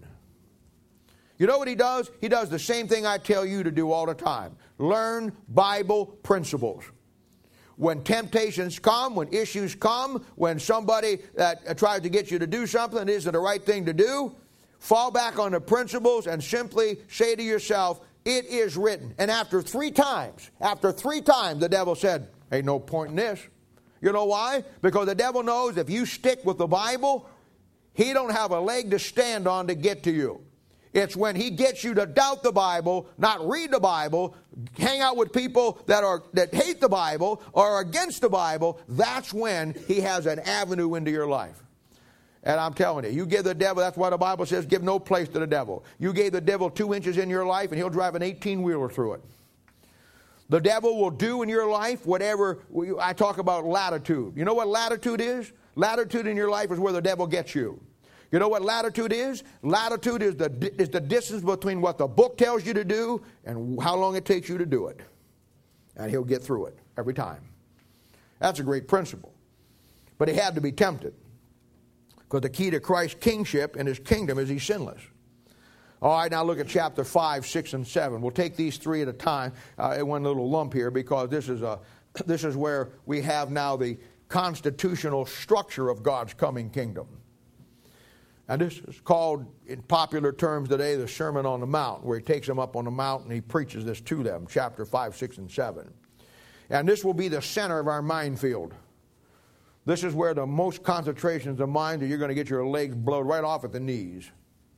You know what he does? He does the same thing I tell you to do all the time. Learn Bible principles. When temptations come, when issues come, when somebody that tries to get you to do something that isn't the right thing to do, fall back on the principles and simply say to yourself, it is written. And after three times, after three times, the devil said, ain't no point in this. You know why? Because the devil knows if you stick with the Bible, he don't have a leg to stand on to get to you. It's when he gets you to doubt the Bible, not read the Bible, hang out with people that are that hate the Bible or are against the Bible, that's when he has an avenue into your life. And I'm telling you, you give the devil, that's why the Bible says, give no place to the devil. You gave the devil two inches in your life and he'll drive an eighteen-wheeler through it. The devil will do in your life whatever, I talk about latitude. You know what latitude is? Latitude in your life is where the devil gets you. You know what latitude is? Latitude is the, is the distance between what the book tells you to do and how long it takes you to do it. And he'll get through it every time. That's a great principle. But he had to be tempted. Because the key to Christ's kingship and his kingdom is he's sinless. All right, now look at chapter five, six, and seven. We'll take these three at a time uh, in one little lump here because this is, a, this is where we have now the constitutional structure of God's coming kingdom. And this is called, in popular terms today, the Sermon on the Mount, where he takes them up on the mount and he preaches this to them, chapter five, six, and seven. And this will be the center of our minefield. This is where the most concentrations of mind that you're going to get your legs blown right off at the knees.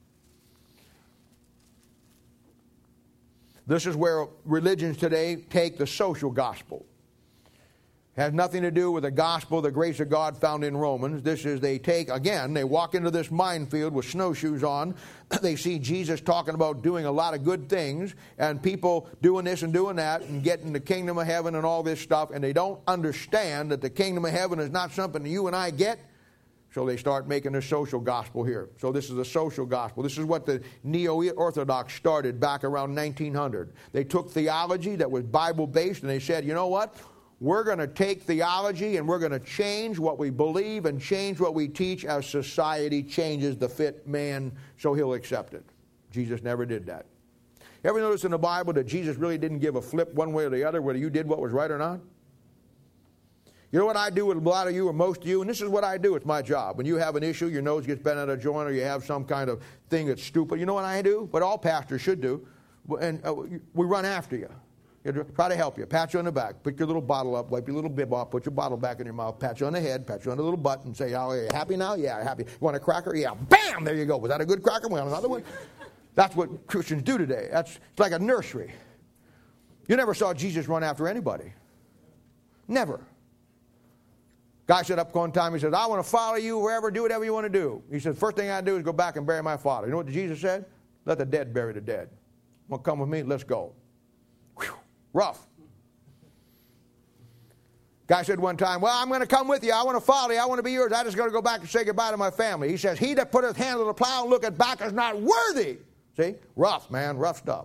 This is where religions today take the social gospel. It has nothing to do with the gospel, the grace of God found in Romans. This is they take, again, they walk into this minefield with snowshoes on. They see Jesus talking about doing a lot of good things and people doing this and doing that and getting the kingdom of heaven and all this stuff. And they don't understand that the kingdom of heaven is not something that you and I get. So they start making a social gospel here. So this is a social gospel. This is what the Neo-Orthodox started back around nineteen hundred. They took theology that was Bible-based and they said, you know what? We're going to take theology and we're going to change what we believe and change what we teach as society changes to fit man so he'll accept it. Jesus never did that. Ever notice in the Bible that Jesus really didn't give a flip one way or the other whether you did what was right or not? You know what I do with a lot of you or most of you? And this is what I do. It's my job. When you have an issue, your nose gets bent out of joint or you have some kind of thing that's stupid, you know what I do? What all pastors should do. And uh, we run after you. You try to help you. Pat you on the back. Put your little bottle up. Wipe your little bib off. Put your bottle back in your mouth. Pat you on the head. Pat you on the little butt and say, oh, are you happy now? Yeah, happy. You want a cracker? Yeah. Bam! There you go. Was that a good cracker? We want another one? That's what Christians do today. That's it's like a nursery. You never saw Jesus run after anybody. Never. Guy said up one time, he said, I want to follow you wherever, do whatever you want to do. He said, first thing I do is go back and bury my father. You know what Jesus said? Let the dead bury the dead. Want to come with me? Let's go. Whew. Rough. Guy said one time, well, I'm going to come with you. I want to follow you. I want to be yours. I just got to go back and say goodbye to my family. He says, he that putteth hand to the plow and looketh back is not worthy. See? Rough, man. Rough stuff.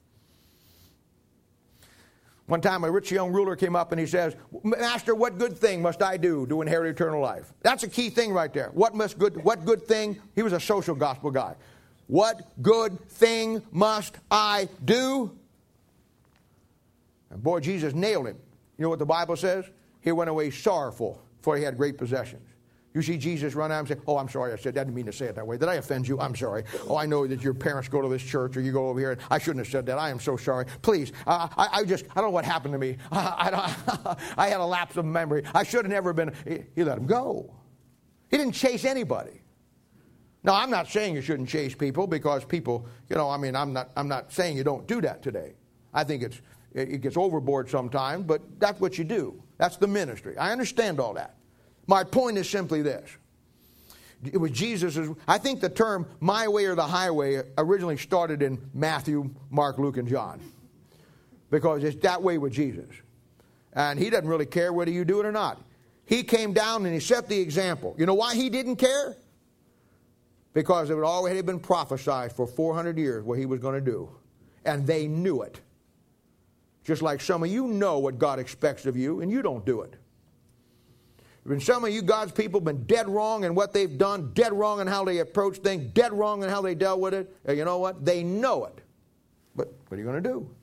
One time a rich young ruler came up and he says, Master, what good thing must I do to inherit eternal life? That's a key thing right there. What must good, what good thing? He was a social gospel guy. What good thing must I do? And boy, Jesus nailed him. You know what the Bible says? He went away sorrowful, for he had great possessions. You see Jesus run out and say, oh, I'm sorry, I said, I didn't mean to say it that way. Did I offend you? I'm sorry. Oh, I know that your parents go to this church or you go over here. I shouldn't have said that. I am so sorry. Please, uh, I, I just, I don't know what happened to me. I, I, I had a lapse of memory. I should have never been. He, he let him go. He didn't chase anybody. Now, I'm not saying you shouldn't chase people because people, you know, I mean, I'm not, I'm not saying you don't do that today. I think it's, it gets overboard sometimes, but that's what you do. That's the ministry. I understand all that. My point is simply this. It was Jesus', I think the term my way or the highway originally started in Matthew, Mark, Luke, and John. Because it's that way with Jesus. And he doesn't really care whether you do it or not. He came down and he set the example. You know why he didn't care? Because it had already been prophesied for four hundred years what he was going to do. And they knew it. Just like some of you know what God expects of you and you don't do it. And some of you God's people have been dead wrong in what they've done, dead wrong in how they approach things, dead wrong in how they dealt with it. And you know what? They know it. But what are you going to do?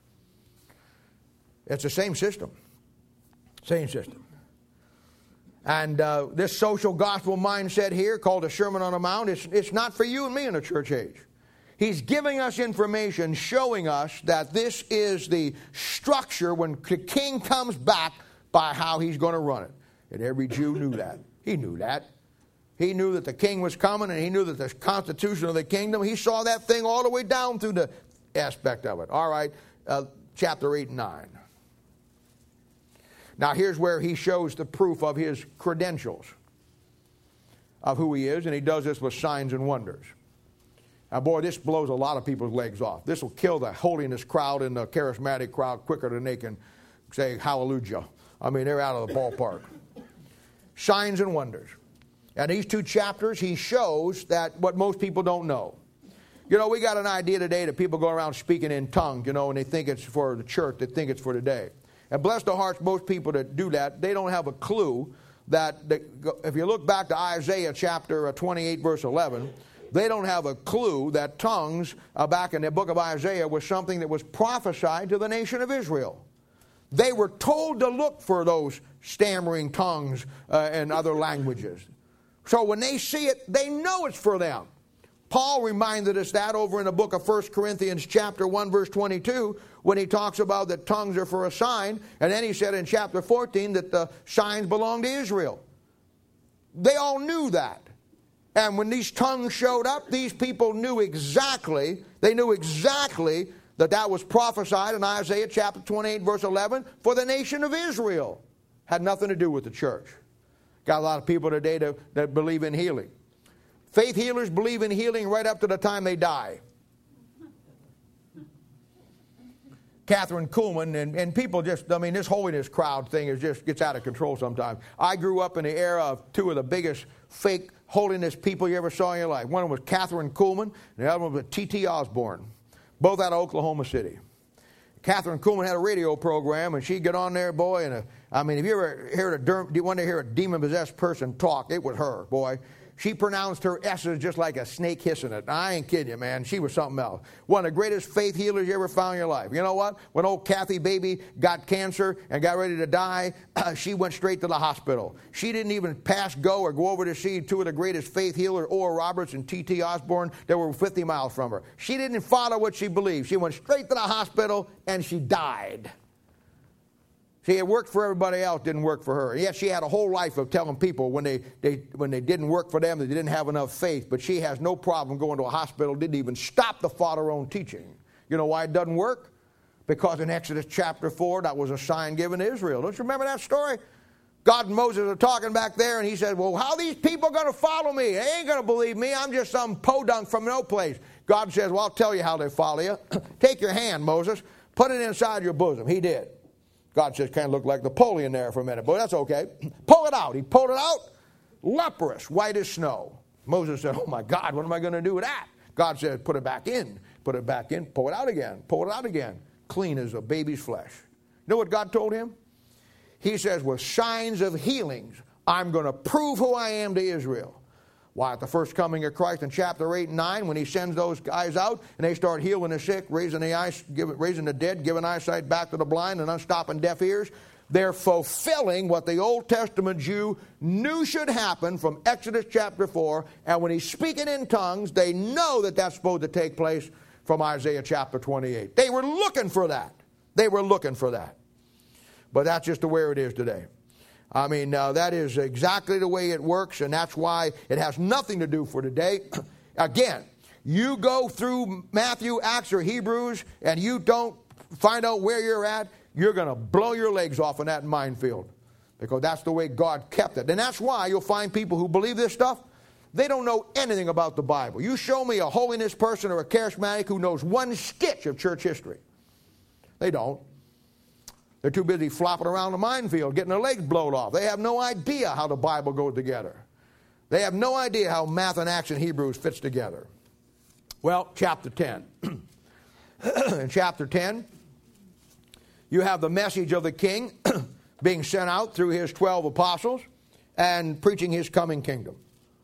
It's the same system. Same system. And uh, this social gospel mindset here called a Sermon on the Mount, it's, it's not for you and me in the church age. He's giving us information showing us that this is the structure when the king comes back by how he's going to run it. And every Jew knew that. He knew that. He knew that the king was coming and he knew that the constitution of the kingdom, he saw that thing all the way down through the aspect of it. All right, uh, chapter eight and nine. Now here's where he shows the proof of his credentials of who he is, and he does this with signs and wonders. Now boy, this blows a lot of people's legs off. This will kill the holiness crowd and the charismatic crowd quicker than they can say hallelujah. I mean, they're out of the ballpark. Signs and wonders. And these two chapters, he shows that what most people don't know. You know, we got an idea today that people go around speaking in tongues, you know, and they think it's for the church, they think it's for today. And bless the hearts, most people that do that, they don't have a clue that, they, if you look back to Isaiah chapter twenty-eight, verse eleven, they don't have a clue that tongues uh, back in the book of Isaiah was something that was prophesied to the nation of Israel. They were told to look for those stammering tongues uh, and other languages. So when they see it, they know it's for them. Paul reminded us that over in the book of First Corinthians chapter one, verse twenty-two, when he talks about that tongues are for a sign. And then he said in chapter fourteen that the signs belong to Israel. They all knew that. And when these tongues showed up, these people knew exactly, they knew exactly that that was prophesied in Isaiah chapter twenty-eight, verse eleven, for the nation of Israel. Had nothing to do with the church. Got a lot of people today that, that believe in healing. Faith healers believe in healing right up to the time they die. Catherine Kuhlman, and, and people just, I mean, this holiness crowd thing is just gets out of control sometimes. I grew up in the era of two of the biggest fake holiness people you ever saw in your life. One was Catherine Kuhlman, and the other one was T T Osborne, both out of Oklahoma City. Catherine Kuhlman had a radio program, and she'd get on there, boy, and a, I mean, if you ever heard a, derm, you want to hear a demon-possessed person talk, it was her, boy. She pronounced her S's just like a snake hissing it. I ain't kidding you, man. She was something else. One of the greatest faith healers you ever found in your life. You know what? When old Kathy baby got cancer and got ready to die, uh, she went straight to the hospital. She didn't even pass go or go over to see two of the greatest faith healers, Oral Roberts and T T Osborne, that were fifty miles from her. She didn't follow what she believed. She went straight to the hospital and she died. See, it worked for everybody else, didn't work for her. Yes, she had a whole life of telling people when they, they when they didn't work for them, they didn't have enough faith. But she has no problem going to a hospital, didn't even stop to follow her own teaching. You know why it doesn't work? Because in Exodus chapter four, that was a sign given to Israel. Don't you remember that story? God and Moses are talking back there, and he said, well, how are these people going to follow me? They ain't going to believe me. I'm just some podunk from no place. God says, well, I'll tell you how they follow you. Take your hand, Moses. Put it inside your bosom. He did. God says, kind of looked like Napoleon there for a minute, but that's okay. Pull it out. He pulled it out, leprous, white as snow. Moses said, oh my God, what am I going to do with that? God said, put it back in. Put it back in. Pull it out again. Pull it out again. Clean as a baby's flesh. You know what God told him? He says, with signs of healings, I'm going to prove who I am to Israel. Why, at the first coming of Christ in chapter eight and nine, when he sends those guys out and they start healing the sick, raising the eyes, giving, raising the dead, giving eyesight back to the blind, and unstopping deaf ears, they're fulfilling what the Old Testament Jew knew should happen from Exodus chapter four. And when he's speaking in tongues, they know that that's supposed to take place from Isaiah chapter twenty-eight. They were looking for that. They were looking for that. But that's just the way it is today. I mean, uh, that is exactly the way it works, and that's why it has nothing to do for today. Again, you go through Matthew, Acts, or Hebrews, and you don't find out where you're at, you're going to blow your legs off in that minefield, because that's the way God kept it. And that's why you'll find people who believe this stuff, they don't know anything about the Bible. You show me a holiness person or a charismatic who knows one stitch of church history. They don't. They're too busy flopping around the minefield, getting their legs blown off. They have no idea how the Bible goes together. They have no idea how math and Acts and Hebrews fits together. Well, chapter ten. In chapter ten, you have the message of the king being sent out through his twelve apostles and preaching his coming kingdom.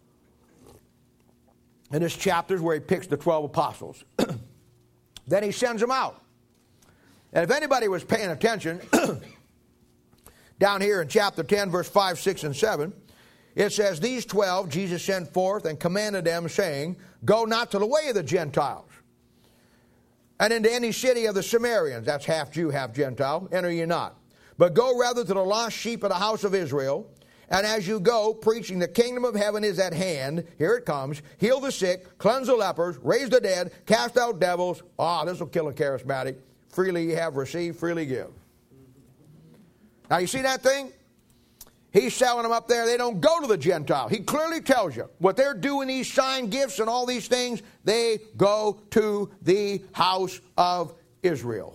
And this chapter is where he picks the twelve apostles. Then he sends them out. And if anybody was paying attention, down here in chapter ten, verse five, six, and seven, it says, these twelve Jesus sent forth and commanded them, saying, go not to the way of the Gentiles, and into any city of the Samaritans, that's half Jew, half Gentile, enter ye not. But go rather to the lost sheep of the house of Israel, and as you go, preaching the kingdom of heaven is at hand, here it comes, heal the sick, cleanse the lepers, raise the dead, cast out devils. Ah, this will kill a charismatic. Freely ye have received, freely give. Now you see that thing? He's selling them up there. They don't go to the Gentile. He clearly tells you what they're doing, these sign gifts and all these things, they go to the house of Israel.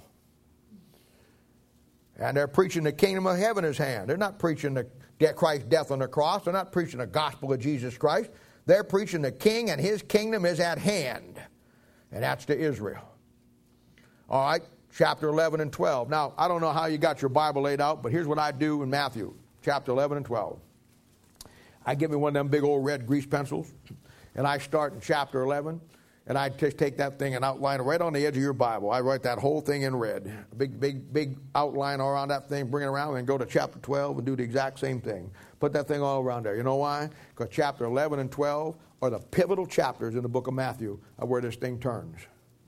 And they're preaching the kingdom of heaven is hand. They're not preaching the Christ's death on the cross. They're not preaching the gospel of Jesus Christ. They're preaching the king, and his kingdom is at hand. And that's to Israel. All right, chapter eleven and twelve. Now, I don't know how you got your Bible laid out, but here's what I do in Matthew, chapter eleven and twelve. I give me one of them big old red grease pencils, and I start in chapter eleven, and I just take that thing and outline it right on the edge of your Bible. I write that whole thing in red. A big, big, big outline all around that thing, bring it around, and go to chapter twelve and do the exact same thing. Put that thing all around there. You know why? Because chapter eleven and twelve are the pivotal chapters in the book of Matthew of where this thing turns.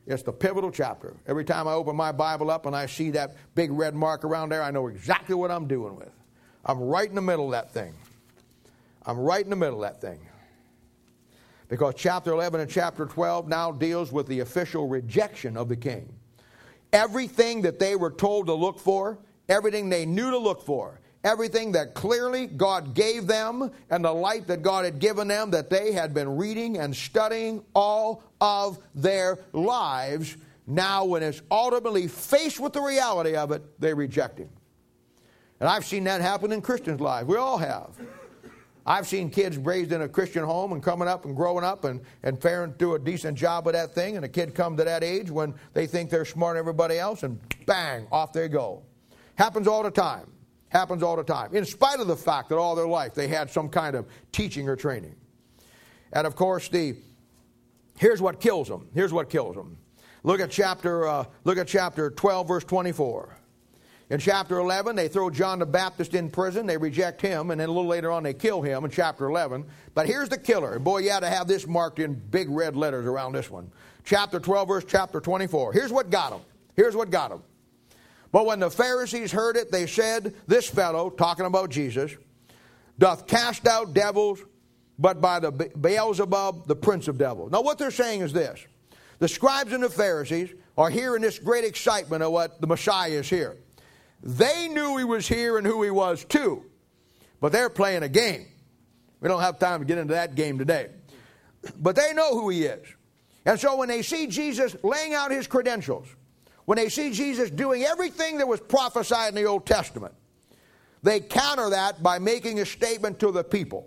It's the pivotal chapter. Every time I open my Bible up and I see that big red mark around there, I know exactly what I'm doing with. I'm right in the middle of that thing. I'm right in the middle of that thing. Because chapter eleven and chapter twelve now deals with the official rejection of the king. Everything that they were told to look for, everything they knew to look for, everything that clearly God gave them and the light that God had given them that they had been reading and studying all of their lives, now when it's ultimately faced with the reality of it, they reject him. And I've seen that happen in Christians' lives. We all have. I've seen kids raised in a Christian home and coming up and growing up and, and parents do a decent job of that thing, and a kid come to that age when they think they're smarter than everybody else, and bang, off they go. Happens all the time. Happens all the time. In spite of the fact that all their life they had some kind of teaching or training. And of course, the here's what kills them. Here's what kills them. Look at chapter, uh, look at chapter twelve, verse twenty-four. In chapter eleven, they throw John the Baptist in prison. They reject him, and then a little later on, they kill him in chapter eleven. But here's the killer. Boy, you had to have this marked in big red letters around this one. Chapter twelve, verse chapter twenty-four. Here's what got him. Here's what got him. But when the Pharisees heard it, they said, this fellow, talking about Jesus, doth cast out devils, but by the Beelzebub, the prince of devils. Now what they're saying is this. The scribes and the Pharisees are here in this great excitement of what the Messiah is here. They knew he was here and who he was too. But they're playing a game. We don't have time to get into that game today. But they know who he is. And so when they see Jesus laying out his credentials, when they see Jesus doing everything that was prophesied in the Old Testament, they counter that by making a statement to the people.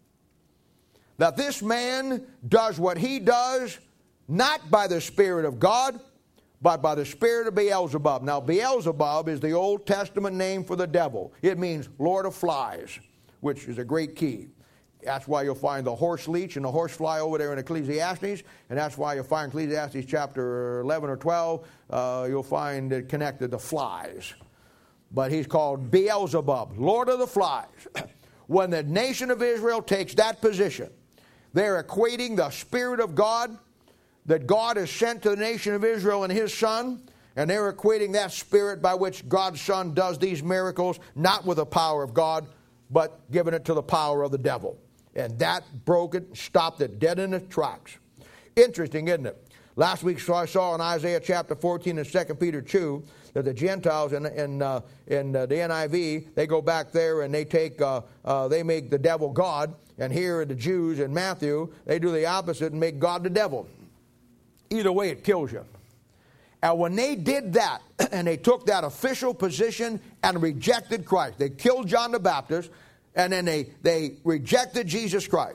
That this man does what he does not by the Spirit of God, but by the spirit of Beelzebub. Now, Beelzebub is the Old Testament name for the devil. It means Lord of Flies, which is a great key. That's why you'll find the horse leech and the horse fly over there in Ecclesiastes, and that's why you'll find Ecclesiastes chapter eleven or twelve, uh, you'll find it connected to flies. But he's called Beelzebub, Lord of the Flies. When the nation of Israel takes that position, they're equating the Spirit of God that God has sent to the nation of Israel and his Son, and they're equating that Spirit by which God's Son does these miracles, not with the power of God, but giving it to the power of the devil. And that broke it, stopped it dead in its tracks. Interesting, isn't it? Last week I saw in Isaiah chapter fourteen and Second Peter two that the Gentiles in, in, uh, in uh, the N I V, they go back there and they take, uh, uh, they make the devil God. And here the Jews in Matthew, they do the opposite and make God the devil. Either way, it kills you. And when they did that, and they took that official position and rejected Christ, they killed John the Baptist, and then they, they rejected Jesus Christ,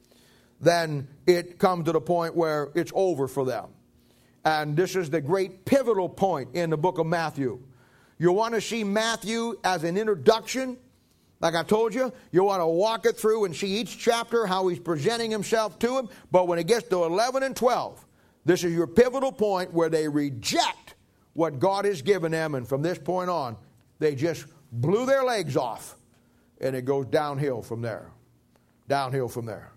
then it comes to the point where it's over for them. And this is the great pivotal point in the book of Matthew. You want to see Matthew as an introduction? Like I told you, you want to walk it through and see each chapter, how he's presenting himself to him. But when it gets to eleven and twelve, this is your pivotal point where they reject what God has given them. And from this point on, they just blew their legs off. And it goes downhill from there. Downhill from there.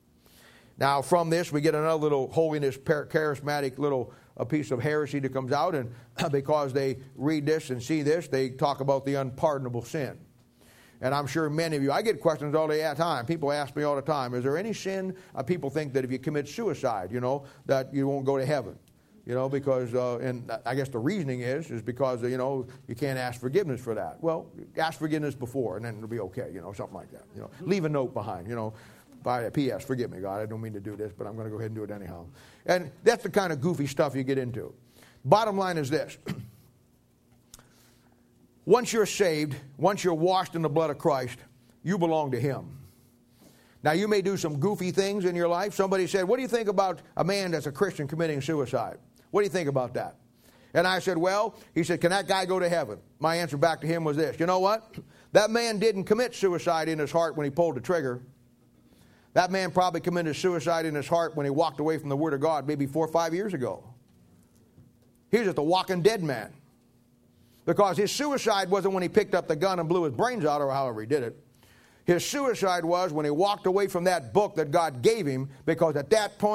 Now, from this, we get another little holiness, charismatic little a piece of heresy that comes out. And because they read this and see this, they talk about the unpardonable sin. And I'm sure many of you, I get questions all the time. People ask me all the time, is there any sin? Uh, people think that if you commit suicide, you know, that you won't go to heaven. You know, because, uh, and I guess the reasoning is, is because, uh, you know, you can't ask forgiveness for that. Well, ask forgiveness before, and then it'll be okay, you know, something like that. You know, leave a note behind, you know. By P S, forgive me, God, I don't mean to do this, but I'm going to go ahead and do it anyhow. And that's the kind of goofy stuff you get into. Bottom line is this. Once you're saved, once you're washed in the blood of Christ, you belong to him. Now, you may do some goofy things in your life. Somebody said, what do you think about a man that's a Christian committing suicide? What do you think about that? And I said, well, he said, can that guy go to heaven? My answer back to him was this. You know what? That man didn't commit suicide in his heart when he pulled the trigger. That man probably committed suicide in his heart when he walked away from the Word of God maybe four or five years ago. He was just a walking dead man. Because his suicide wasn't when he picked up the gun and blew his brains out or however he did it. His suicide was when he walked away from that book that God gave him, because at that point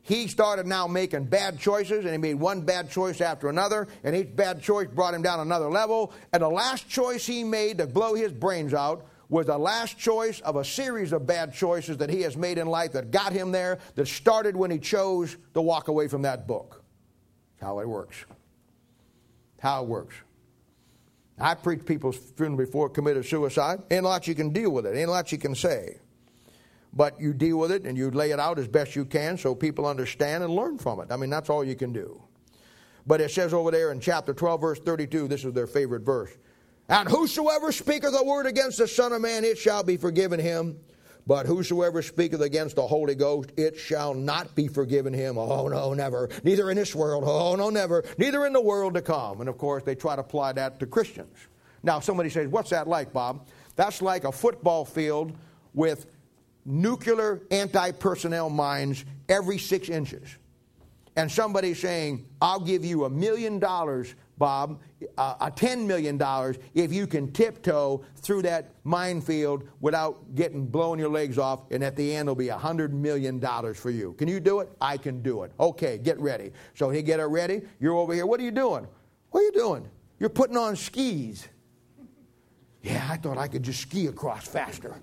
he started now making bad choices, and he made one bad choice after another, and each bad choice brought him down another level. And the last choice he made to blow his brains out was the last choice of a series of bad choices that he has made in life that got him there, that started when he chose to walk away from that book. That's how it works. How it works. I preached people's funeral before committed suicide. Ain't a lot you can deal with it. Ain't a lot you can say. But you deal with it and you lay it out as best you can so people understand and learn from it. I mean, that's all you can do. But it says over there in chapter twelve, verse thirty-two, this is their favorite verse. And whosoever speaketh a word against the Son of Man, it shall be forgiven him. But whosoever speaketh against the Holy Ghost, it shall not be forgiven him. Oh, no, never. Neither in this world. Oh, no, never. Neither in the world to come. And, of course, they try to apply that to Christians. Now, somebody says, what's that like, Bob? That's like a football field with nuclear anti-personnel mines every six inches. And somebody saying, I'll give you a million dollars, Bob, uh, a ten million dollars if you can tiptoe through that minefield without getting blowing your legs off, and at the end it'll be a hundred million dollars for you. Can you do it? I can do it. Okay, get ready. So he get it ready. You're over here. What are you doing? What are you doing? You're putting on skis. Yeah, I thought I could just ski across faster.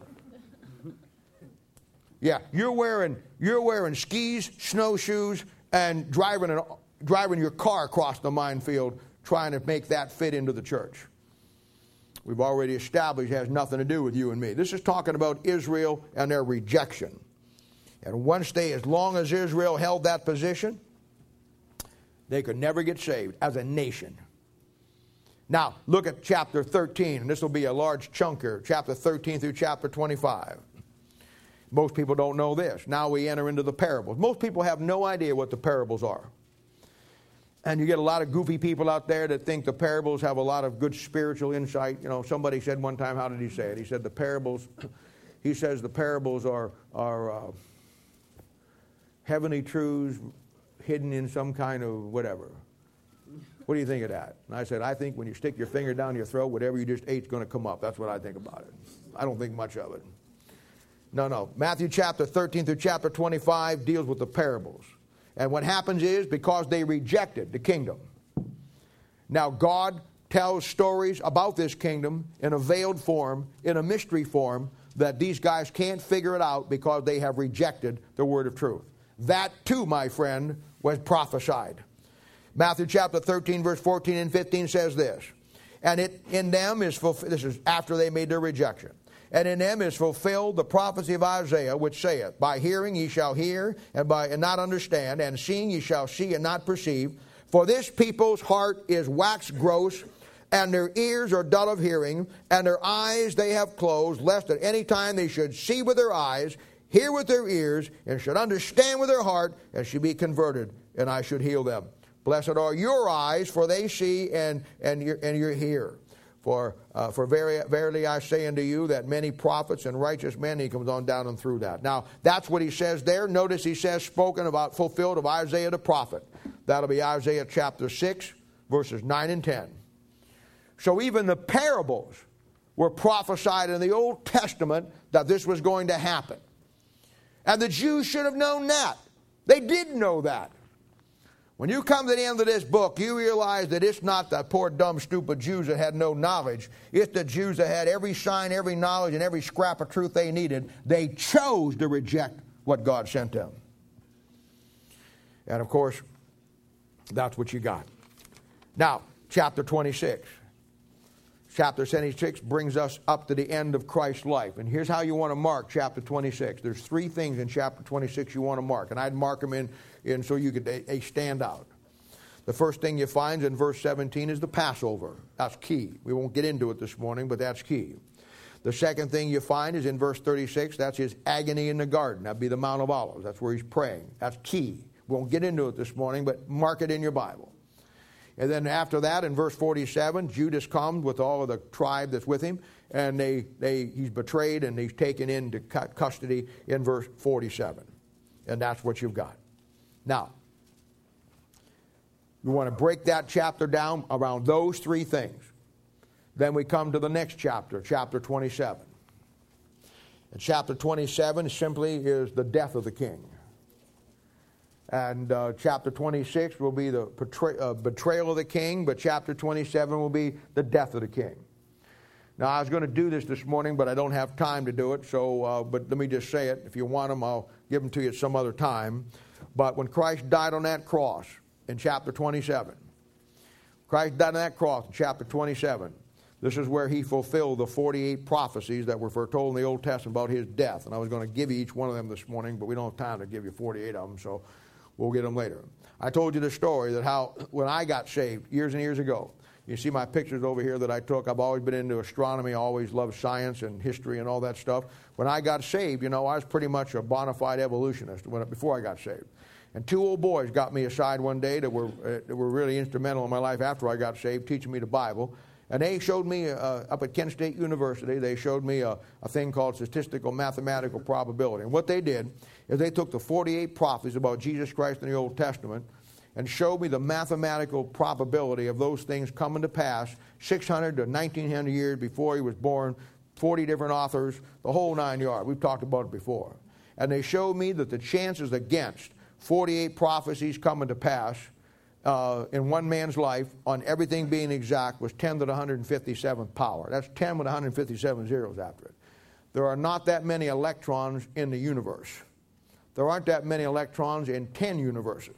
Yeah, you're wearing you're wearing skis, snowshoes, and driving an, driving your car across the minefield, trying to make that fit into the church. We've already established it has nothing to do with you and me. This is talking about Israel and their rejection. And once they, as long as Israel held that position, they could never get saved as a nation. Now, look at chapter thirteen, and this will be a large chunk here, chapter thirteen through chapter twenty-five. Most people don't know this. Now we enter into the parables. Most people have no idea what the parables are. And you get a lot of goofy people out there that think the parables have a lot of good spiritual insight. You know, somebody said one time, how did he say it? He said the parables, he says the parables are, are uh, heavenly truths hidden in some kind of whatever. What do you think of that? And I said, I think when you stick your finger down your throat, whatever you just ate is going to come up. That's what I think about it. I don't think much of it. No, no. Matthew chapter thirteen through chapter twenty-five deals with the parables. And what happens is, because they rejected the kingdom. Now, God tells stories about this kingdom in a veiled form, in a mystery form, that these guys can't figure it out because they have rejected the word of truth. That, too, my friend, was prophesied. Matthew chapter thirteen, verse fourteen and fifteen says this. And it in them is fulfilled, this is after they made their rejection. And in them is fulfilled the prophecy of Isaiah, which saith, By hearing ye shall hear, and by and not understand, and seeing ye shall see and not perceive. For this people's heart is waxed gross, and their ears are dull of hearing, and their eyes they have closed, lest at any time they should see with their eyes, hear with their ears, and should understand with their heart, and should be converted, and I should heal them. Blessed are your eyes, for they see, and and you and you hear. For uh, for very, verily I say unto you that many prophets and righteous men, he comes on down and through that. Now, that's what he says there. Notice he says, spoken about, fulfilled of Isaiah the prophet. That'll be Isaiah chapter six, verses nine and ten. So even the parables were prophesied in the Old Testament that this was going to happen. And the Jews should have known that. They did know that. When you come to the end of this book, you realize that it's not the poor, dumb, stupid Jews that had no knowledge. It's the Jews that had every sign, every knowledge, and every scrap of truth they needed. They chose to reject what God sent them. And, of course, that's what you got. Now, chapter twenty-six. Chapter twenty-six brings us up to the end of Christ's life. And here's how you want to mark chapter twenty-six. There's three things in chapter twenty-six you want to mark. And I'd mark them in, in so you could they, they stand out. The first thing you find in verse seventeen is the Passover. That's key. We won't get into it this morning, but that's key. The second thing you find is in verse thirty-six. That's his agony in the garden. That'd be the Mount of Olives. That's where he's praying. That's key. We won't get into it this morning, but mark it in your Bible. And then after that, in verse forty-seven, Judas comes with all of the tribe that's with him, and they, they he's betrayed and he's taken into custody in verse forty-seven. And that's what you've got. Now, you want to break that chapter down around those three things. Then we come to the next chapter, chapter twenty-seven. And chapter twenty-seven simply is the death of the king. And uh, chapter twenty-six will be the betray- uh, betrayal of the king, but chapter twenty-seven will be the death of the king. Now, I was going to do this this morning, but I don't have time to do it. So, uh, but let me just say it. If you want them, I'll give them to you at some other time. But when Christ died on that cross in chapter twenty-seven, Christ died on that cross in chapter twenty-seven. This is where he fulfilled the forty-eight prophecies that were foretold in the Old Testament about his death. And I was going to give you each one of them this morning, but we don't have time to give you forty-eight of them, so we'll get them later. I told you the story that how when I got saved years and years ago. You see my pictures over here that I took. I've always been into astronomy, always loved science and history and all that stuff. When I got saved, you know, I was pretty much a bona fide evolutionist when, before I got saved. And two old boys got me aside one day that were, uh, that were really instrumental in my life after I got saved, teaching me the Bible. And they showed me, uh, up at Kent State University, they showed me a, a thing called statistical mathematical probability. And what they did is they took the forty-eight prophecies about Jesus Christ in the Old Testament and showed me the mathematical probability of those things coming to pass six hundred to nineteen hundred years before he was born, forty different authors, the whole nine yards. We've talked about it before. And they showed me that the chances against forty-eight prophecies coming to pass uh, in one man's life on everything being exact was ten to the one hundred fifty-seventh power. That's ten with one hundred fifty-seven zeros after it. There are not that many electrons in the universe. There aren't that many electrons in ten universes.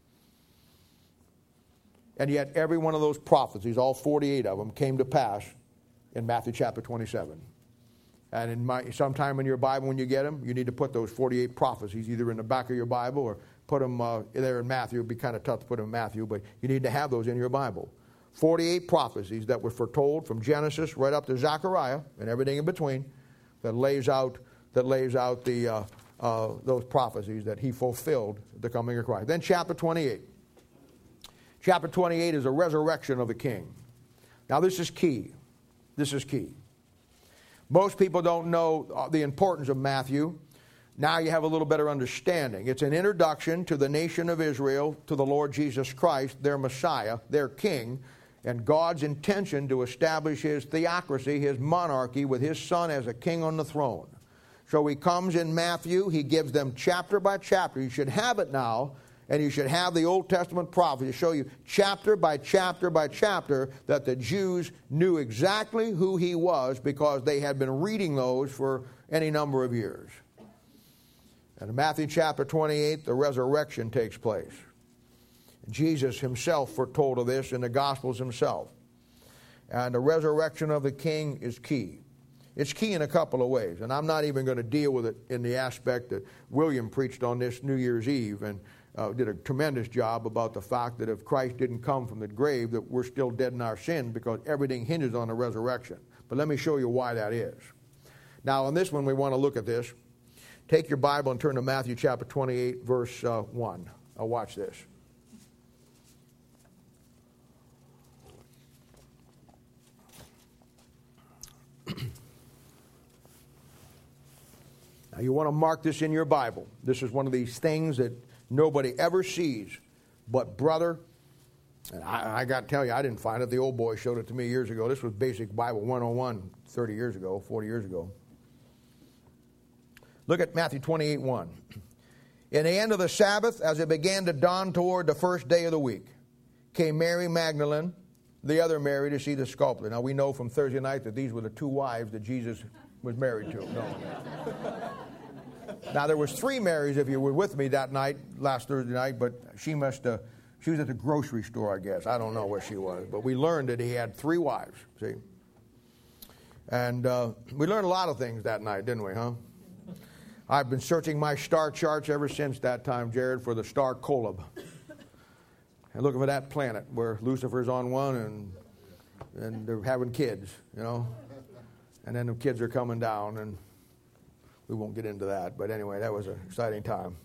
And yet every one of those prophecies, all forty-eight of them, came to pass in Matthew chapter twenty-seven. And in my, sometime in your Bible when you get them, you need to put those forty-eight prophecies either in the back of your Bible or put them uh, there in Matthew. It would be kind of tough to put them in Matthew, but you need to have those in your Bible. forty-eight prophecies that were foretold from Genesis right up to Zechariah and everything in between that lays out, that lays out the, uh, uh, those prophecies that he fulfilled the coming of Christ. Then chapter twenty-eight. Chapter twenty-eight is a resurrection of the king. Now this is key. This is key. Most people don't know the importance of Matthew. Now you have a little better understanding. It's an introduction to the nation of Israel, to the Lord Jesus Christ, their Messiah, their king, and God's intention to establish his theocracy, his monarchy, with his son as a king on the throne. So he comes in Matthew. He gives them chapter by chapter. You should have it now. And you should have the Old Testament prophecy to show you chapter by chapter by chapter that the Jews knew exactly who he was because they had been reading those for any number of years. And in Matthew chapter twenty-eight, the resurrection takes place. Jesus himself foretold of this in the Gospels himself. And the resurrection of the king is key. It's key in a couple of ways. And I'm not even going to deal with it in the aspect that William preached on this New Year's Eve and Uh, did a tremendous job about the fact that if Christ didn't come from the grave, that we're still dead in our sin because everything hinges on the resurrection. But let me show you why that is. Now, on this one, we want to look at this. Take your Bible and turn to Matthew chapter twenty-eight, verse uh, one. Now, watch this. Now, you want to mark this in your Bible. This is one of these things that nobody ever sees but brother. And I, I got to tell you, I didn't find it. The old boy showed it to me years ago. This was Basic Bible one oh one thirty years ago, forty years ago. Look at Matthew twenty-eight, one. In the end of the Sabbath, as it began to dawn toward the first day of the week, came Mary Magdalene, the other Mary, to see the sculptor. Now, we know from Thursday night that these were the two wives that Jesus was married to. No. Now, there was three Marys, if you were with me that night, last Thursday night, but she must have, she was at the grocery store, I guess. I don't know where she was. But we learned that he had three wives, see. And uh, we learned a lot of things that night, didn't we, huh? I've been searching my star charts ever since that time, Jared, for the star Kolob. And looking for that planet where Lucifer's on one and, and they're having kids, you know. And then the kids are coming down, and we won't get into that. But anyway, that was an exciting time.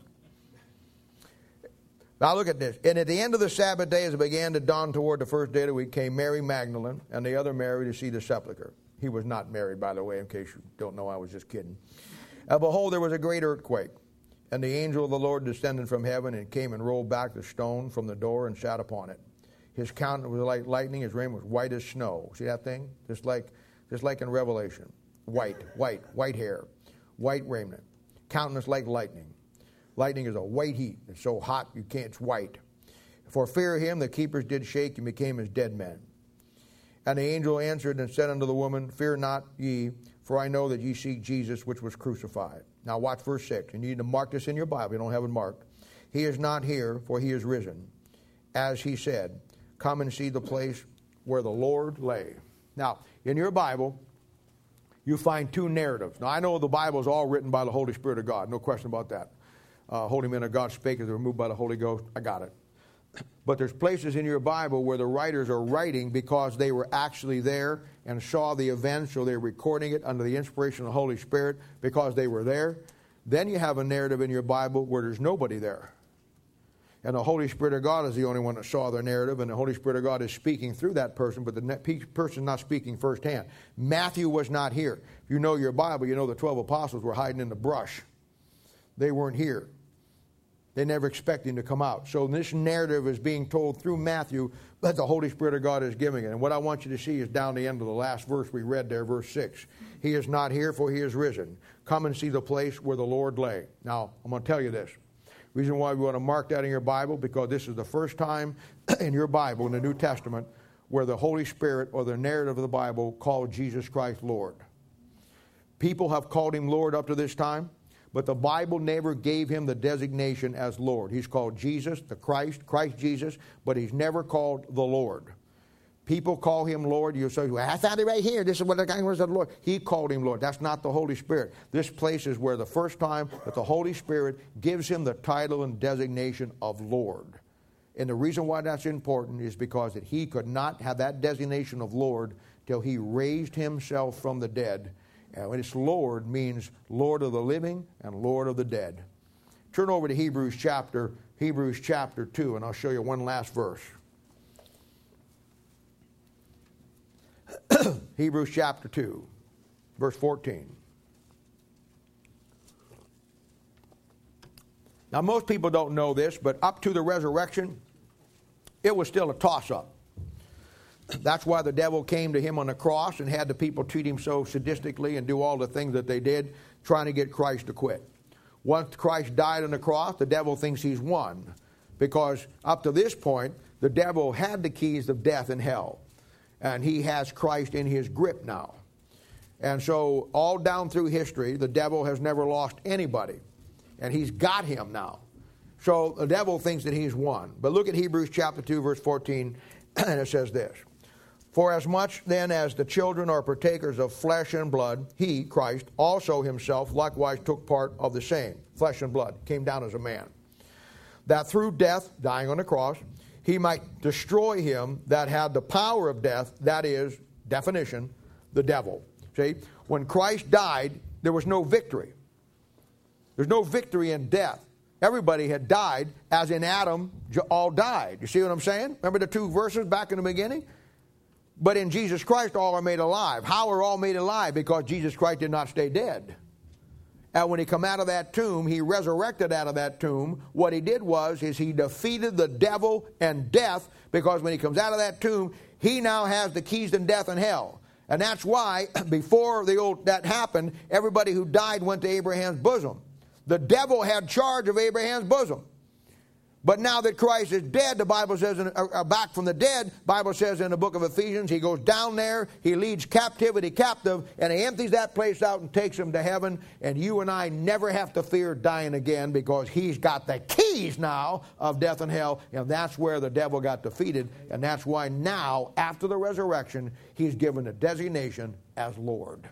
Now look at this. And at the end of the Sabbath day, as it began to dawn toward the first day of the week, came Mary Magdalene and the other Mary to see the sepulchre. He was not married, by the way, in case you don't know, I was just kidding. And behold, there was a great earthquake. And the angel of the Lord descended from heaven and came and rolled back the stone from the door and sat upon it. His countenance was like lightning. His raiment was white as snow. See that thing? Just like, just like in Revelation. White, white, white hair, white raiment. Countenance like lightning. Lightning is a white heat. It's so hot you can't, it's white. For fear of him, the keepers did shake and became as dead men. And the angel answered and said unto the woman, Fear not ye, for I know that ye seek Jesus, which was crucified. Now watch verse six. You need to mark this in your Bible. You don't have it marked. He is not here, for he is risen. As he said, come and see the place where the Lord lay. Now, in your Bible, you find two narratives. Now, I know the Bible is all written by the Holy Spirit of God. No question about that. Uh, Holy men of God spake as they were moved by the Holy Ghost. I got it. But there's places in your Bible where the writers are writing because they were actually there and saw the event, so they're recording it under the inspiration of the Holy Spirit because they were there. Then you have a narrative in your Bible where there's nobody there. And the Holy Spirit of God is the only one that saw the narrative, and the Holy Spirit of God is speaking through that person, but the person not speaking firsthand. Matthew was not here. If you know your Bible, you know the twelve apostles were hiding in the brush. They weren't here. They never expected him to come out. So this narrative is being told through Matthew, but the Holy Spirit of God is giving it. And what I want you to see is down the end of the last verse we read there, verse six. He is not here, for he is risen. Come and see the place where the Lord lay. Now, I'm going to tell you this. Reason why we want to mark that in your Bible, because this is the first time in your Bible, in the New Testament, where the Holy Spirit or the narrative of the Bible called Jesus Christ Lord. People have called him Lord up to this time, but the Bible never gave him the designation as Lord. He's called Jesus, the Christ, Christ Jesus, but he's never called the Lord. People call him Lord. You say, well, I found it right here. This is what the guy was, the Lord. He called him Lord. That's not the Holy Spirit. This place is where the first time that the Holy Spirit gives him the title and designation of Lord. And the reason why that's important is because that he could not have that designation of Lord till he raised himself from the dead. And when it's Lord means Lord of the living and Lord of the dead. Turn over to Hebrews chapter, Hebrews chapter two, and I'll show you one last verse. Hebrews chapter two, verse fourteen. Now, most people don't know this, but up to the resurrection, it was still a toss-up. That's why the devil came to him on the cross and had the people treat him so sadistically and do all the things that they did, trying to get Christ to quit. Once Christ died on the cross, the devil thinks he's won, because up to this point, the devil had the keys of death and hell. And he has Christ in his grip now. And so all down through history, the devil has never lost anybody. And he's got him now. So the devil thinks that he's won. But look at Hebrews chapter two, verse fourteen, and it says this. For as much then as the children are partakers of flesh and blood, he, Christ, also himself likewise took part of the same. Flesh and blood, came down as a man. That through death, dying on the cross, he might destroy him that had the power of death, that is, definition, the devil. See, when Christ died, there was no victory. There's no victory in death. Everybody had died, as in Adam, all died. You see what I'm saying? Remember the two verses back in the beginning? But in Jesus Christ, all are made alive. How are all made alive? Because Jesus Christ did not stay dead. And when he come out of that tomb, he resurrected out of that tomb. What he did was, is he defeated the devil and death, because when he comes out of that tomb, he now has the keys to death and hell. And that's why, before the old, that happened, everybody who died went to Abraham's bosom. The devil had charge of Abraham's bosom. But now that Christ is dead, the Bible says, in, uh, back from the dead, Bible says in the book of Ephesians, he goes down there, he leads captivity captive, and he empties that place out and takes them to heaven. And you and I never have to fear dying again, because he's got the keys now of death and hell. And that's where the devil got defeated. And that's why now, after the resurrection, he's given a designation as Lord.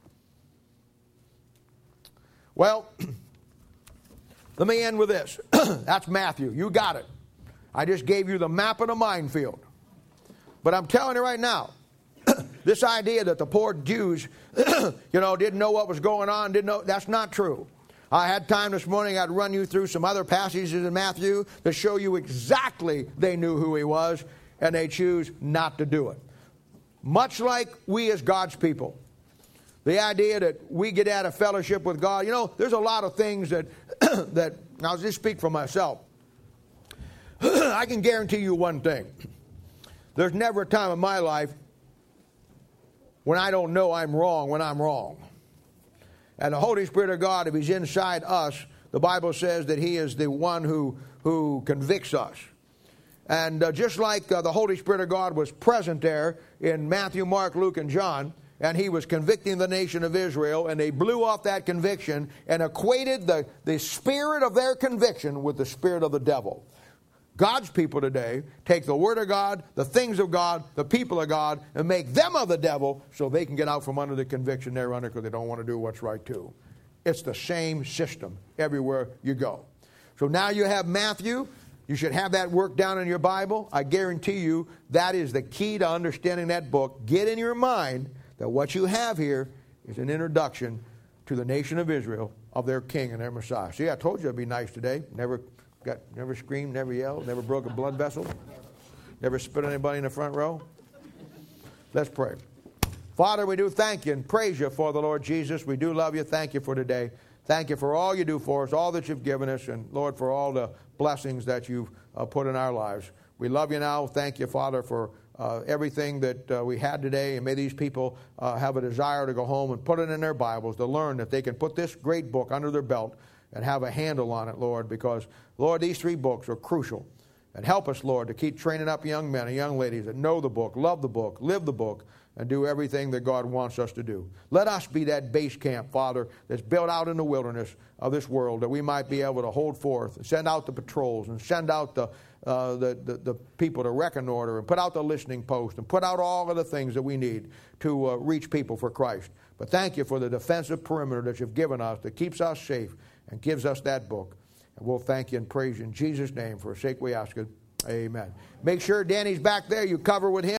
Well, let me end with this. That's Matthew. You got it. I just gave you the map of the minefield. But I'm telling you right now, this idea that the poor Jews, you know, didn't know what was going on, didn't know, that's not true. I had time this morning, I'd run you through some other passages in Matthew that show you exactly they knew who he was, and they choose not to do it. Much like we as God's people. The idea that we get out of fellowship with God. You know, there's a lot of things that, that I'll just speak for myself. I can guarantee you one thing. There's never a time in my life when I don't know I'm wrong when I'm wrong. And the Holy Spirit of God, if he's inside us, the Bible says that He is the one who, who convicts us. And uh, just like uh, the Holy Spirit of God was present there in Matthew, Mark, Luke, and John, and He was convicting the nation of Israel, and they blew off that conviction and equated the, the spirit of their conviction with the spirit of the devil. God's people today take the Word of God, the things of God, the people of God, and make them of the devil so they can get out from under the conviction they're under because they don't want to do what's right too. It's the same system everywhere you go. So now you have Matthew. You should have that work down in your Bible. I guarantee you that is the key to understanding that book. Get in your mind that what you have here is an introduction to the nation of Israel, of their king and their Messiah. See, I told you I'd be nice today. Never got, never screamed, never yelled, never broke a blood vessel, never spit on anybody in the front row. Let's pray. Father, we do thank you and praise you for the Lord Jesus. We do love you. Thank you for today. Thank you for all you do for us, all that you've given us, and Lord, for all the blessings that you've uh, put in our lives. We love you now. Thank you, Father, for uh, everything that uh, we had today. And may these people uh, have a desire to go home and put it in their Bibles, to learn that they can put this great book under their belt and have a handle on it, Lord, because, Lord, these three books are crucial. And help us, Lord, to keep training up young men and young ladies that know the book, love the book, live the book, and do everything that God wants us to do. Let us be that base camp, Father, that's built out in the wilderness of this world, that we might be able to hold forth and send out the patrols and send out the, uh, the, the, the people to reconnoiter and put out the listening post and put out all of the things that we need to uh, reach people for Christ. But thank you for the defensive perimeter that you've given us that keeps us safe and gives us that book. And we'll thank you and praise you in Jesus' name. For his sake we ask it. Amen. Make sure Danny's back there. You cover with him.